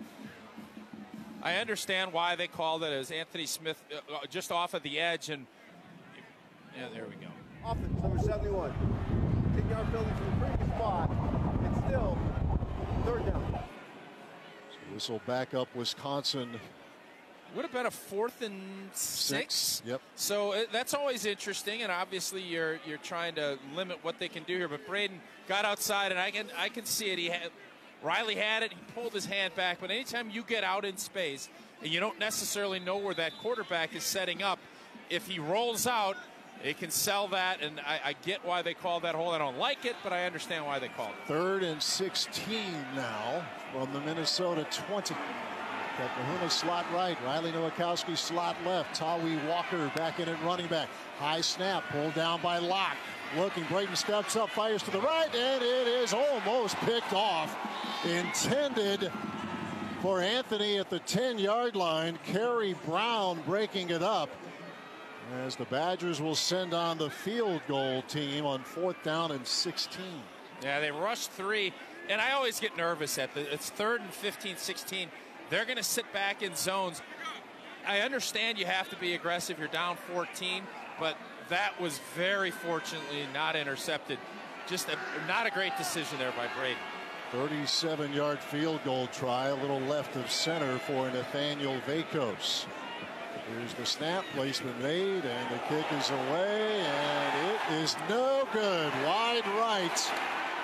I understand why they called it as Anthony Smith uh, just off of the edge, and yeah, there we go. Offense number seventy-one. ten-yard penalty from the previous spot. It's still third down. So this will back up Wisconsin. Would have been a fourth and six. six. Yep. So it, that's always interesting, and obviously you're you're trying to limit what they can do here. But Braden got outside, and I can I can see it. He had. Riley had it, he pulled his hand back, but anytime you get out in space and you don't necessarily know where that quarterback is setting up, if he rolls out, it can sell that, and I, I get why they called that hold. I don't like it, but I understand why they called it. Third and sixteen now from the Minnesota twenty. Kekahuna slot right, Riley Nowakowski slot left, Tawi Walker back in at running back. High snap, pulled down by Locke. Looking, Braden steps up, fires to the right, and it is almost picked off. Intended for Anthony at the ten-yard line. Kerry Brown breaking it up as the Badgers will send on the field goal team on fourth down and sixteen. Yeah, they rushed three, and I always get nervous at the, it's third and fifteen, sixteen. They're going to sit back in zones. I understand you have to be aggressive. You're down fourteen, but that was very fortunately not intercepted. Just a, not a great decision there by Braden. thirty-seven-yard field goal try, a little left of center for Nathaniel Vakos. Here's the snap, placement made, and the kick is away, and it is no good. Wide right.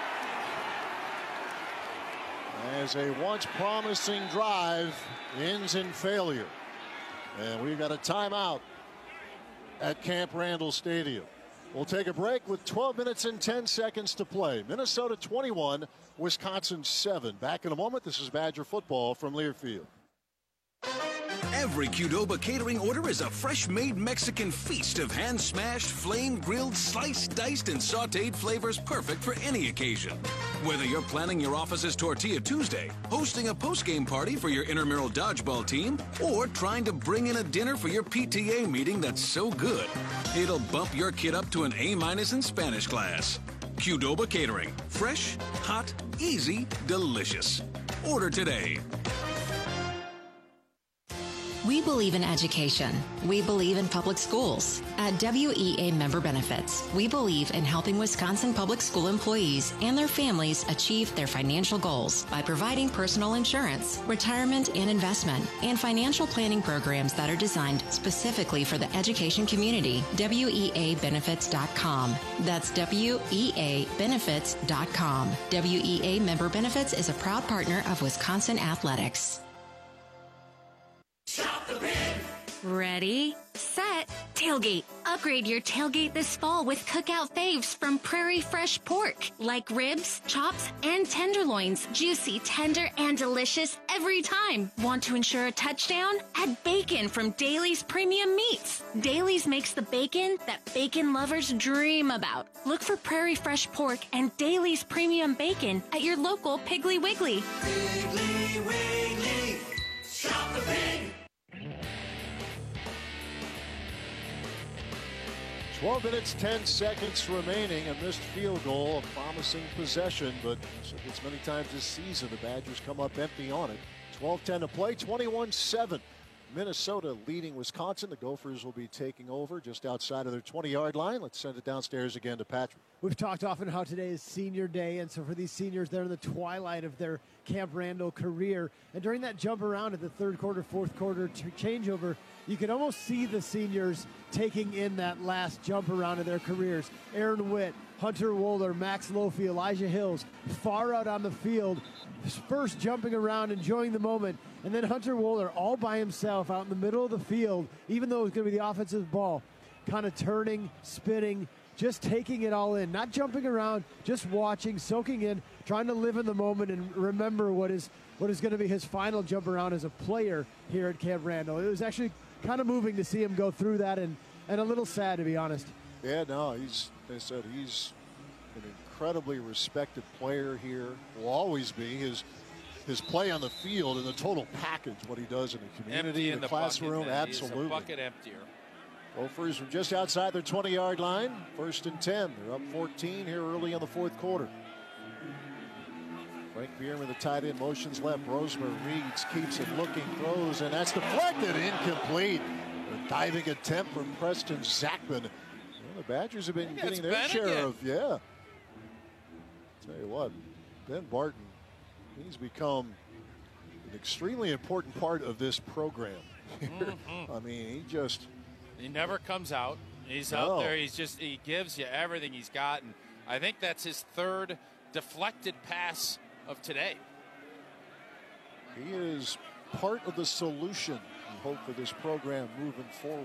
As a once promising drive ends in failure. And we've got a timeout at Camp Randall Stadium. We'll take a break with twelve minutes and ten seconds to play. Minnesota twenty-one, Wisconsin seven. Back in a moment. This is Badger football from Learfield. Every Qdoba catering order is a fresh-made Mexican feast of hand-smashed, flame-grilled, sliced, diced, and sautéed flavors perfect for any occasion. Whether you're planning your office's Tortilla Tuesday, hosting a post-game party for your intramural dodgeball team, or trying to bring in a dinner for your P T A meeting that's so good, it'll bump your kid up to an A-minus in Spanish class. Qdoba Catering. Fresh, hot, easy, delicious. Order today. We believe in education. We believe in public schools. At W E A Member Benefits, we believe in helping Wisconsin public school employees and their families achieve their financial goals by providing personal insurance, retirement and investment, and financial planning programs that are designed specifically for the education community. W E A benefits dot com. That's W E A benefits dot com. W E A Member Benefits is a proud partner of Wisconsin Athletics. Shop the pin. Ready, set, tailgate. Upgrade your tailgate this fall with cookout faves from Prairie Fresh Pork, like ribs, chops, and tenderloins. Juicy, tender, and delicious every time. Want to ensure a touchdown? Add bacon from Daly's Premium Meats. Daly's makes the bacon that bacon lovers dream about. Look for Prairie Fresh Pork and Daly's Premium Bacon at your local Piggly Wiggly. Piggly Wiggly. Shop the pig. twelve minutes, ten seconds remaining. A missed field goal, a promising possession, but as many times this season, the Badgers come up empty on it. twelve ten to play, twenty-one seven. Minnesota leading Wisconsin. The Gophers will be taking over just outside of their twenty-yard line. Let's send it downstairs again to Patrick. We've talked often how today is senior day, and so for these seniors, they're in the twilight of their Camp Randall career. And during that jump around at the third quarter, fourth quarter t- changeover, you could almost see the seniors taking in that last jump around of their careers. Aaron Witt, Hunter Wohler, Max Lofi, Elijah Hills, far out on the field, first jumping around, enjoying the moment. And then Hunter Wohler all by himself out in the middle of the field, even though it was going to be the offensive ball, kind of turning, spinning, just taking it all in, not jumping around, just watching, soaking in, trying to live in the moment and remember what is what is going to be his final jump around as a player here at Camp Randall. It was actually kind of moving to see him go through that, and, and a little sad, to be honest. Yeah, no, he's, they said he's an incredibly respected player here, will always be. His his play on the field and the total package, what he does in the community, in the, the classroom, bucket, absolutely. He's a bucket emptier. Gophers from just outside their twenty-yard line, first and ten. They're up fourteen here early in the fourth quarter. Frank Bierman, the tight end, motions left. Brosmer reads, keeps it looking, throws, and that's deflected, incomplete. A diving attempt from Preston Zachman. Well, the Badgers have been getting their Ben share again. of, yeah. Tell you what, Ben Barton, he's become an extremely important part of this program. Mm-hmm. I mean, he just... He never comes out. He's No. out there. He's just, he gives you everything he's got. And I think that's his third deflected pass of today. He is part of the solution, we hope, for this program moving forward.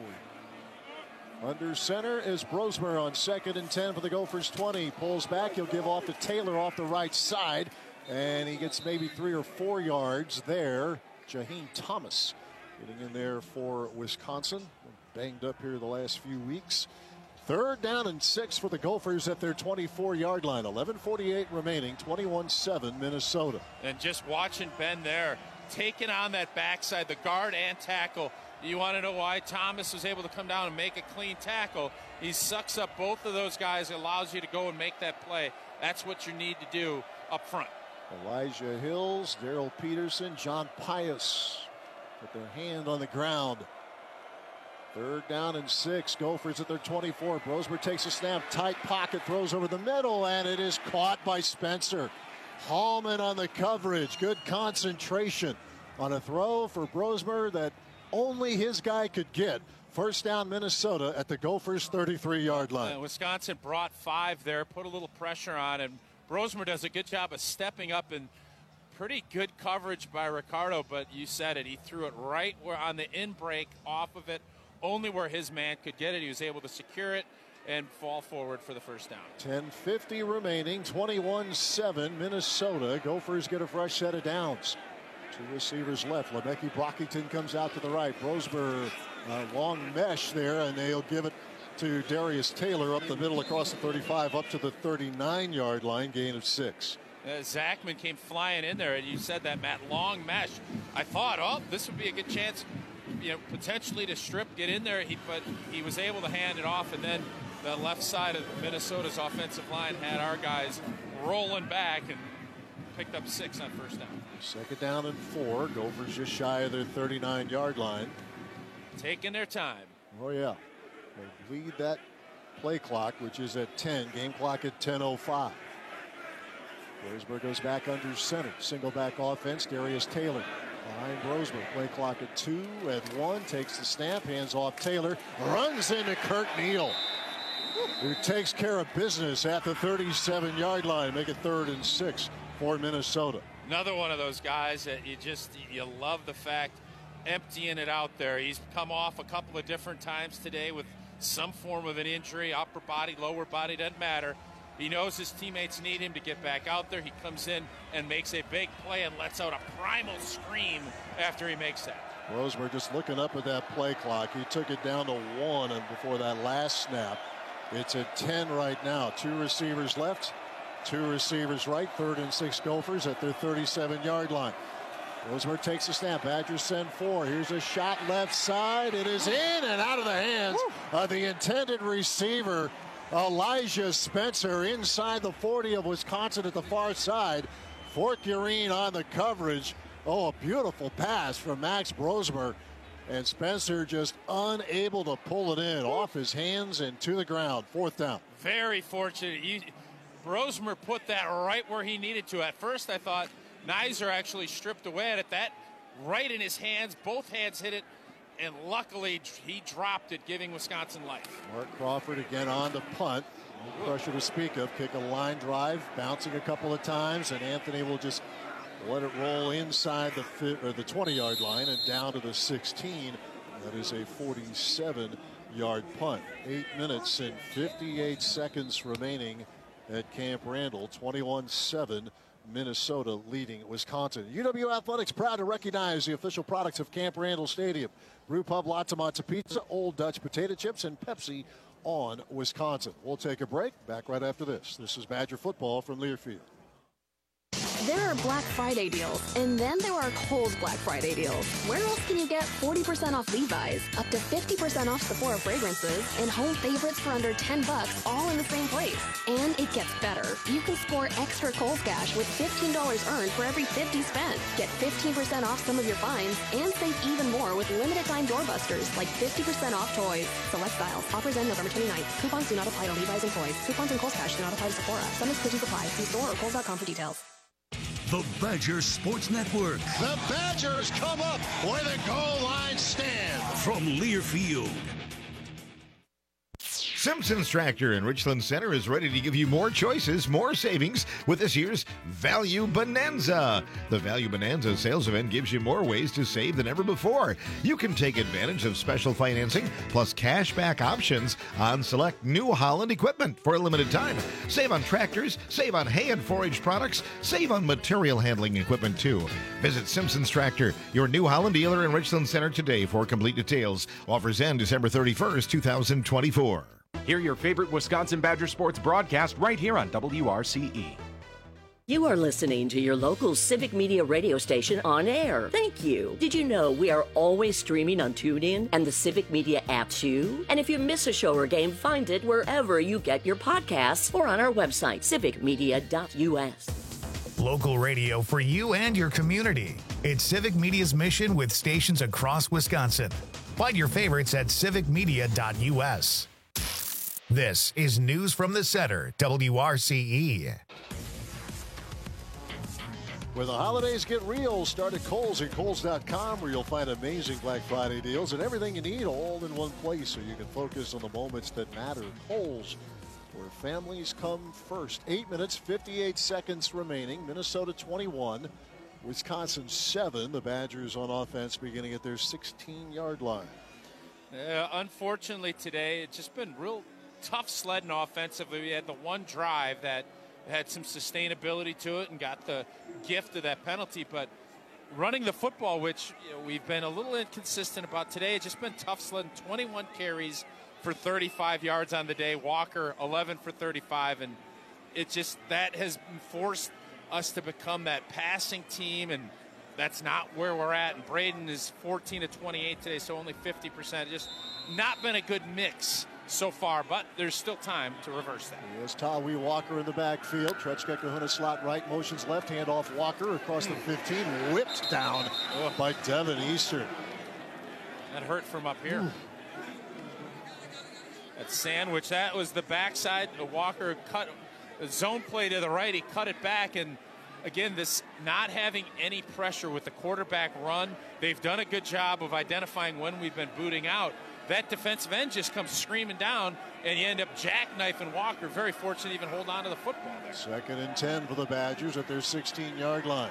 Under center is Brosmer on second and ten for the Gophers twenty. Pulls back. He'll give off to Taylor off the right side. And he gets maybe three or four yards there. Jaheim Thomas getting in there for Wisconsin. Banged up here the last few weeks. Third down and six for the Gophers at their twenty-four-yard line. eleven forty-eight remaining, twenty-one seven Minnesota. And just watching Ben there, taking on that backside, the guard and tackle. You want to know why Thomas was able to come down and make a clean tackle? He sucks up both of those guys, allows you to go and make that play. That's what you need to do up front. Elijah Hills, Daryl Peterson, John Pius put their hand on the ground. Third down and six. Gophers at their twenty-four. Brosmer takes a snap. Tight pocket. Throws over the middle. And it is caught by Spencer. Hallman on the coverage. Good concentration on a throw for Brosmer that only his guy could get. First down Minnesota at the Gophers' thirty-three-yard line. Uh, Wisconsin brought five there. Put a little pressure on. And Brosmer does a good job of stepping up, and pretty good coverage by Ricardo. But you said it. He threw it right where on the in break off of it. Only where his man could get it. He was able to secure it and fall forward for the first down. ten fifty remaining, twenty-one seven Minnesota. Gophers get a fresh set of downs. Two receivers left. Lebecky Brockington comes out to the right. Brosmer, uh, long mesh there, and they'll give it to Darius Taylor up the middle across the thirty-five up to the thirty-nine-yard line, gain of six. Uh, Zachman came flying in there, and you said that, Matt, long mesh. I thought, oh, this would be a good chance, you know, potentially to strip, get in there, he, but he was able to hand it off, and then the left side of Minnesota's offensive line had our guys rolling back and picked up six on first down. Second down and four. Gophers just shy of their thirty-nine-yard line. Taking their time. Oh, yeah. They lead that play clock, which is at ten. Game clock at ten oh five. Brosmer goes back under center. Single back offense. Darius Taylor behind Brosmer. Play clock at two, at one. Takes the snap, hands off Taylor. Runs into Kurt Neal, who takes care of business at the thirty-seven-yard line. Make it third and six for Minnesota. Another one of those guys that you just, you love the fact, emptying it out there. He's come off a couple of different times today with some form of an injury, upper body, lower body, doesn't matter. He knows his teammates need him to get back out there. He comes in and makes a big play and lets out a primal scream after he makes that. Brosmer just looking up at that play clock. He took it down to one and before that last snap. It's at ten right now. Two receivers left, two receivers right. Third and six Gophers at their thirty-seven-yard line. Brosmer takes a snap. Badgers send four. Here's a shot left side. It is in and out of the hands Woo. of the intended receiver, Elijah Spencer, inside the forty of Wisconsin at the far side. Fort Urine on the coverage. Oh, a beautiful pass from Max Brosmer. And Spencer just unable to pull it in off his hands and to the ground. Fourth down. Very fortunate. He, Rosemer put that right where he needed to. At first, I thought Nizer actually stripped away at it. That right in his hands. Both hands hit it. And luckily, he dropped it, giving Wisconsin life. Mark Crawford again on the punt. No pressure to speak of. Kick a line drive, bouncing a couple of times, and Anthony will just let it roll inside the fi- or the twenty-yard line and down to the sixteen. That is a forty-seven-yard punt. Eight minutes and fifty-eight seconds remaining at Camp Randall. twenty-one seven. Minnesota leading Wisconsin. U W Athletics proud to recognize the official products of Camp Randall Stadium. Brew Pub, Lots of Matzo Pizza, Old Dutch Potato Chips, and Pepsi on Wisconsin. We'll take a break. Back right after this. This is Badger Football from Learfield. There are Black Friday deals, and then there are Kohl's Black Friday deals. Where else can you get forty percent off Levi's, up to fifty percent off Sephora fragrances, and home favorites for under ten bucks, all in the same place? And it gets better. You can score extra Kohl's cash with fifteen dollars earned for every fifty spent. Get fifteen percent off some of your finds, and save even more with limited time doorbusters, like fifty percent off toys. Select styles. Offers end November twenty-ninth. Coupons do not apply to Levi's and toys. Coupons and Kohl's cash do not apply to Sephora. Some exclusions apply. See store or Kohl's dot com for details. The Badger Sports Network. The Badgers come up where the goal line stands. From Learfield. Simpson's Tractor in Richland Center is ready to give you more choices, more savings with this year's Value Bonanza. The Value Bonanza sales event gives you more ways to save than ever before. You can take advantage of special financing plus cash back options on select New Holland equipment for a limited time. Save on tractors, save on hay and forage products, save on material handling equipment too. Visit Simpson's Tractor, your New Holland dealer in Richland Center today for complete details. Offers end December thirty-first, two thousand twenty-four. Hear your favorite Wisconsin Badger sports broadcast right here on W R C E. You are listening to your local Civic Media radio station on air. Thank you. Did you know we are always streaming on TuneIn and the Civic Media app too? And if you miss a show or game, find it wherever you get your podcasts or on our website, civic media dot U S. Local radio for you and your community. It's Civic Media's mission with stations across Wisconsin. Find your favorites at civic media dot U S. This is News from the Center, W R C E. Where the holidays get real, start at Kohl's at Kohl's dot com, where you'll find amazing Black Friday deals and everything you need all in one place so you can focus on the moments that matter. Kohl's, where families come first. Eight minutes, fifty-eight seconds remaining. Minnesota twenty-one, Wisconsin seven. The Badgers on offense beginning at their sixteen-yard line. Uh, unfortunately today, it's just been real tough sledding offensively. We had the one drive that had some sustainability to it and got the gift of that penalty, but running the football, which you know, we've been a little inconsistent about today, it's just been tough sledding. twenty-one carries for thirty-five yards on the day. Walker eleven for thirty-five, and it just that has forced us to become that passing team, and that's not where we're at. And Braden is fourteen to twenty-eight today, so only fifty percent. Just not been a good mix so far, but there's still time to reverse that. Here's Tawi Walker in the backfield. Tretzka Kahuna slot right, motions left, hand off Walker across the fifteen, whipped down oh. by Devin Eastern. That hurt from up here. Ooh. That sandwich, that was the backside. Walker cut the zone play to the right. He cut it back, and again, this not having any pressure with the quarterback run. They've done a good job of identifying when we've been booting out. That defensive end just comes screaming down, and you end up jackknifing Walker. Very fortunate to even hold on to the football there. Second and ten for the Badgers at their sixteen-yard line.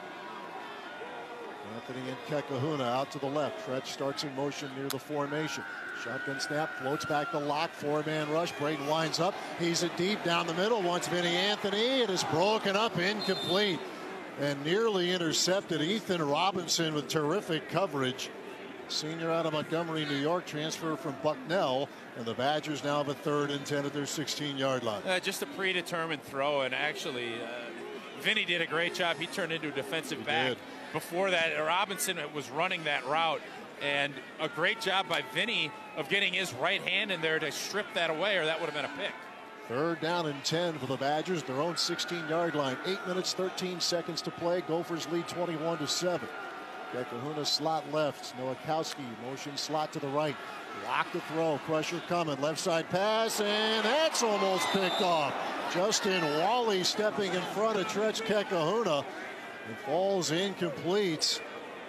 Anthony and Kekahuna out to the left. Tretch starts in motion near the formation. Shotgun snap, floats back the lock, four-man rush. Braden winds up. He's a deep down the middle. Wants Vinny Anthony. It is broken up, incomplete, and nearly intercepted. Ethan Robinson with terrific coverage. Senior out of Montgomery, New York, transfer from Bucknell, and the Badgers now have a third and ten at their sixteen-yard line. Uh, just a predetermined throw, and actually, uh, Vinny did a great job. He turned into a defensive he back. Did. Before that, Robinson was running that route, and a great job by Vinny of getting his right hand in there to strip that away, or that would have been a pick. Third down and ten for the Badgers, their own sixteen-yard line. Eight minutes, thirteen seconds to play. Gophers lead twenty-one to seven. Kekahuna slot left. Nowakowski motion slot to the right. Lock the throw. Pressure coming. Left side pass, and that's almost picked off. Justin Wally stepping in front of Tretch Kekahuna. It falls incomplete.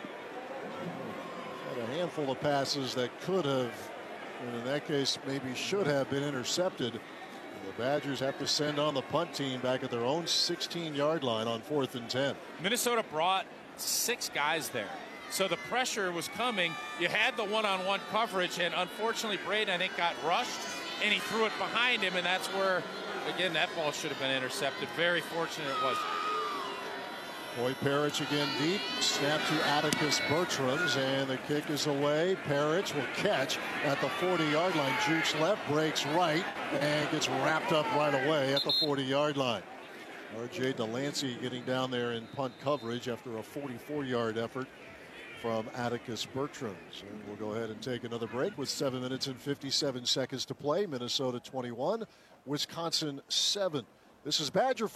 Had a handful of passes that could have, and in that case, maybe should have been intercepted. The Badgers have to send on the punt team back at their own sixteen-yard line on fourth and ten. Minnesota brought six guys there. So the pressure was coming. You had the one-on-one coverage, and unfortunately, Braden, I think, got rushed, and he threw it behind him, and that's where, again, that ball should have been intercepted. Very fortunate it was. Boyd Parrish again deep. Snap to Atticus Bertrams, and the kick is away. Parrish will catch at the forty-yard line. Jukes left, breaks right, and gets wrapped up right away at the forty-yard line. R J Delancey getting down there in punt coverage after a forty-four-yard effort from Atticus Bertrams. And we'll go ahead and take another break with seven minutes and fifty-seven seconds to play. Minnesota twenty-one, Wisconsin seven. This is Badger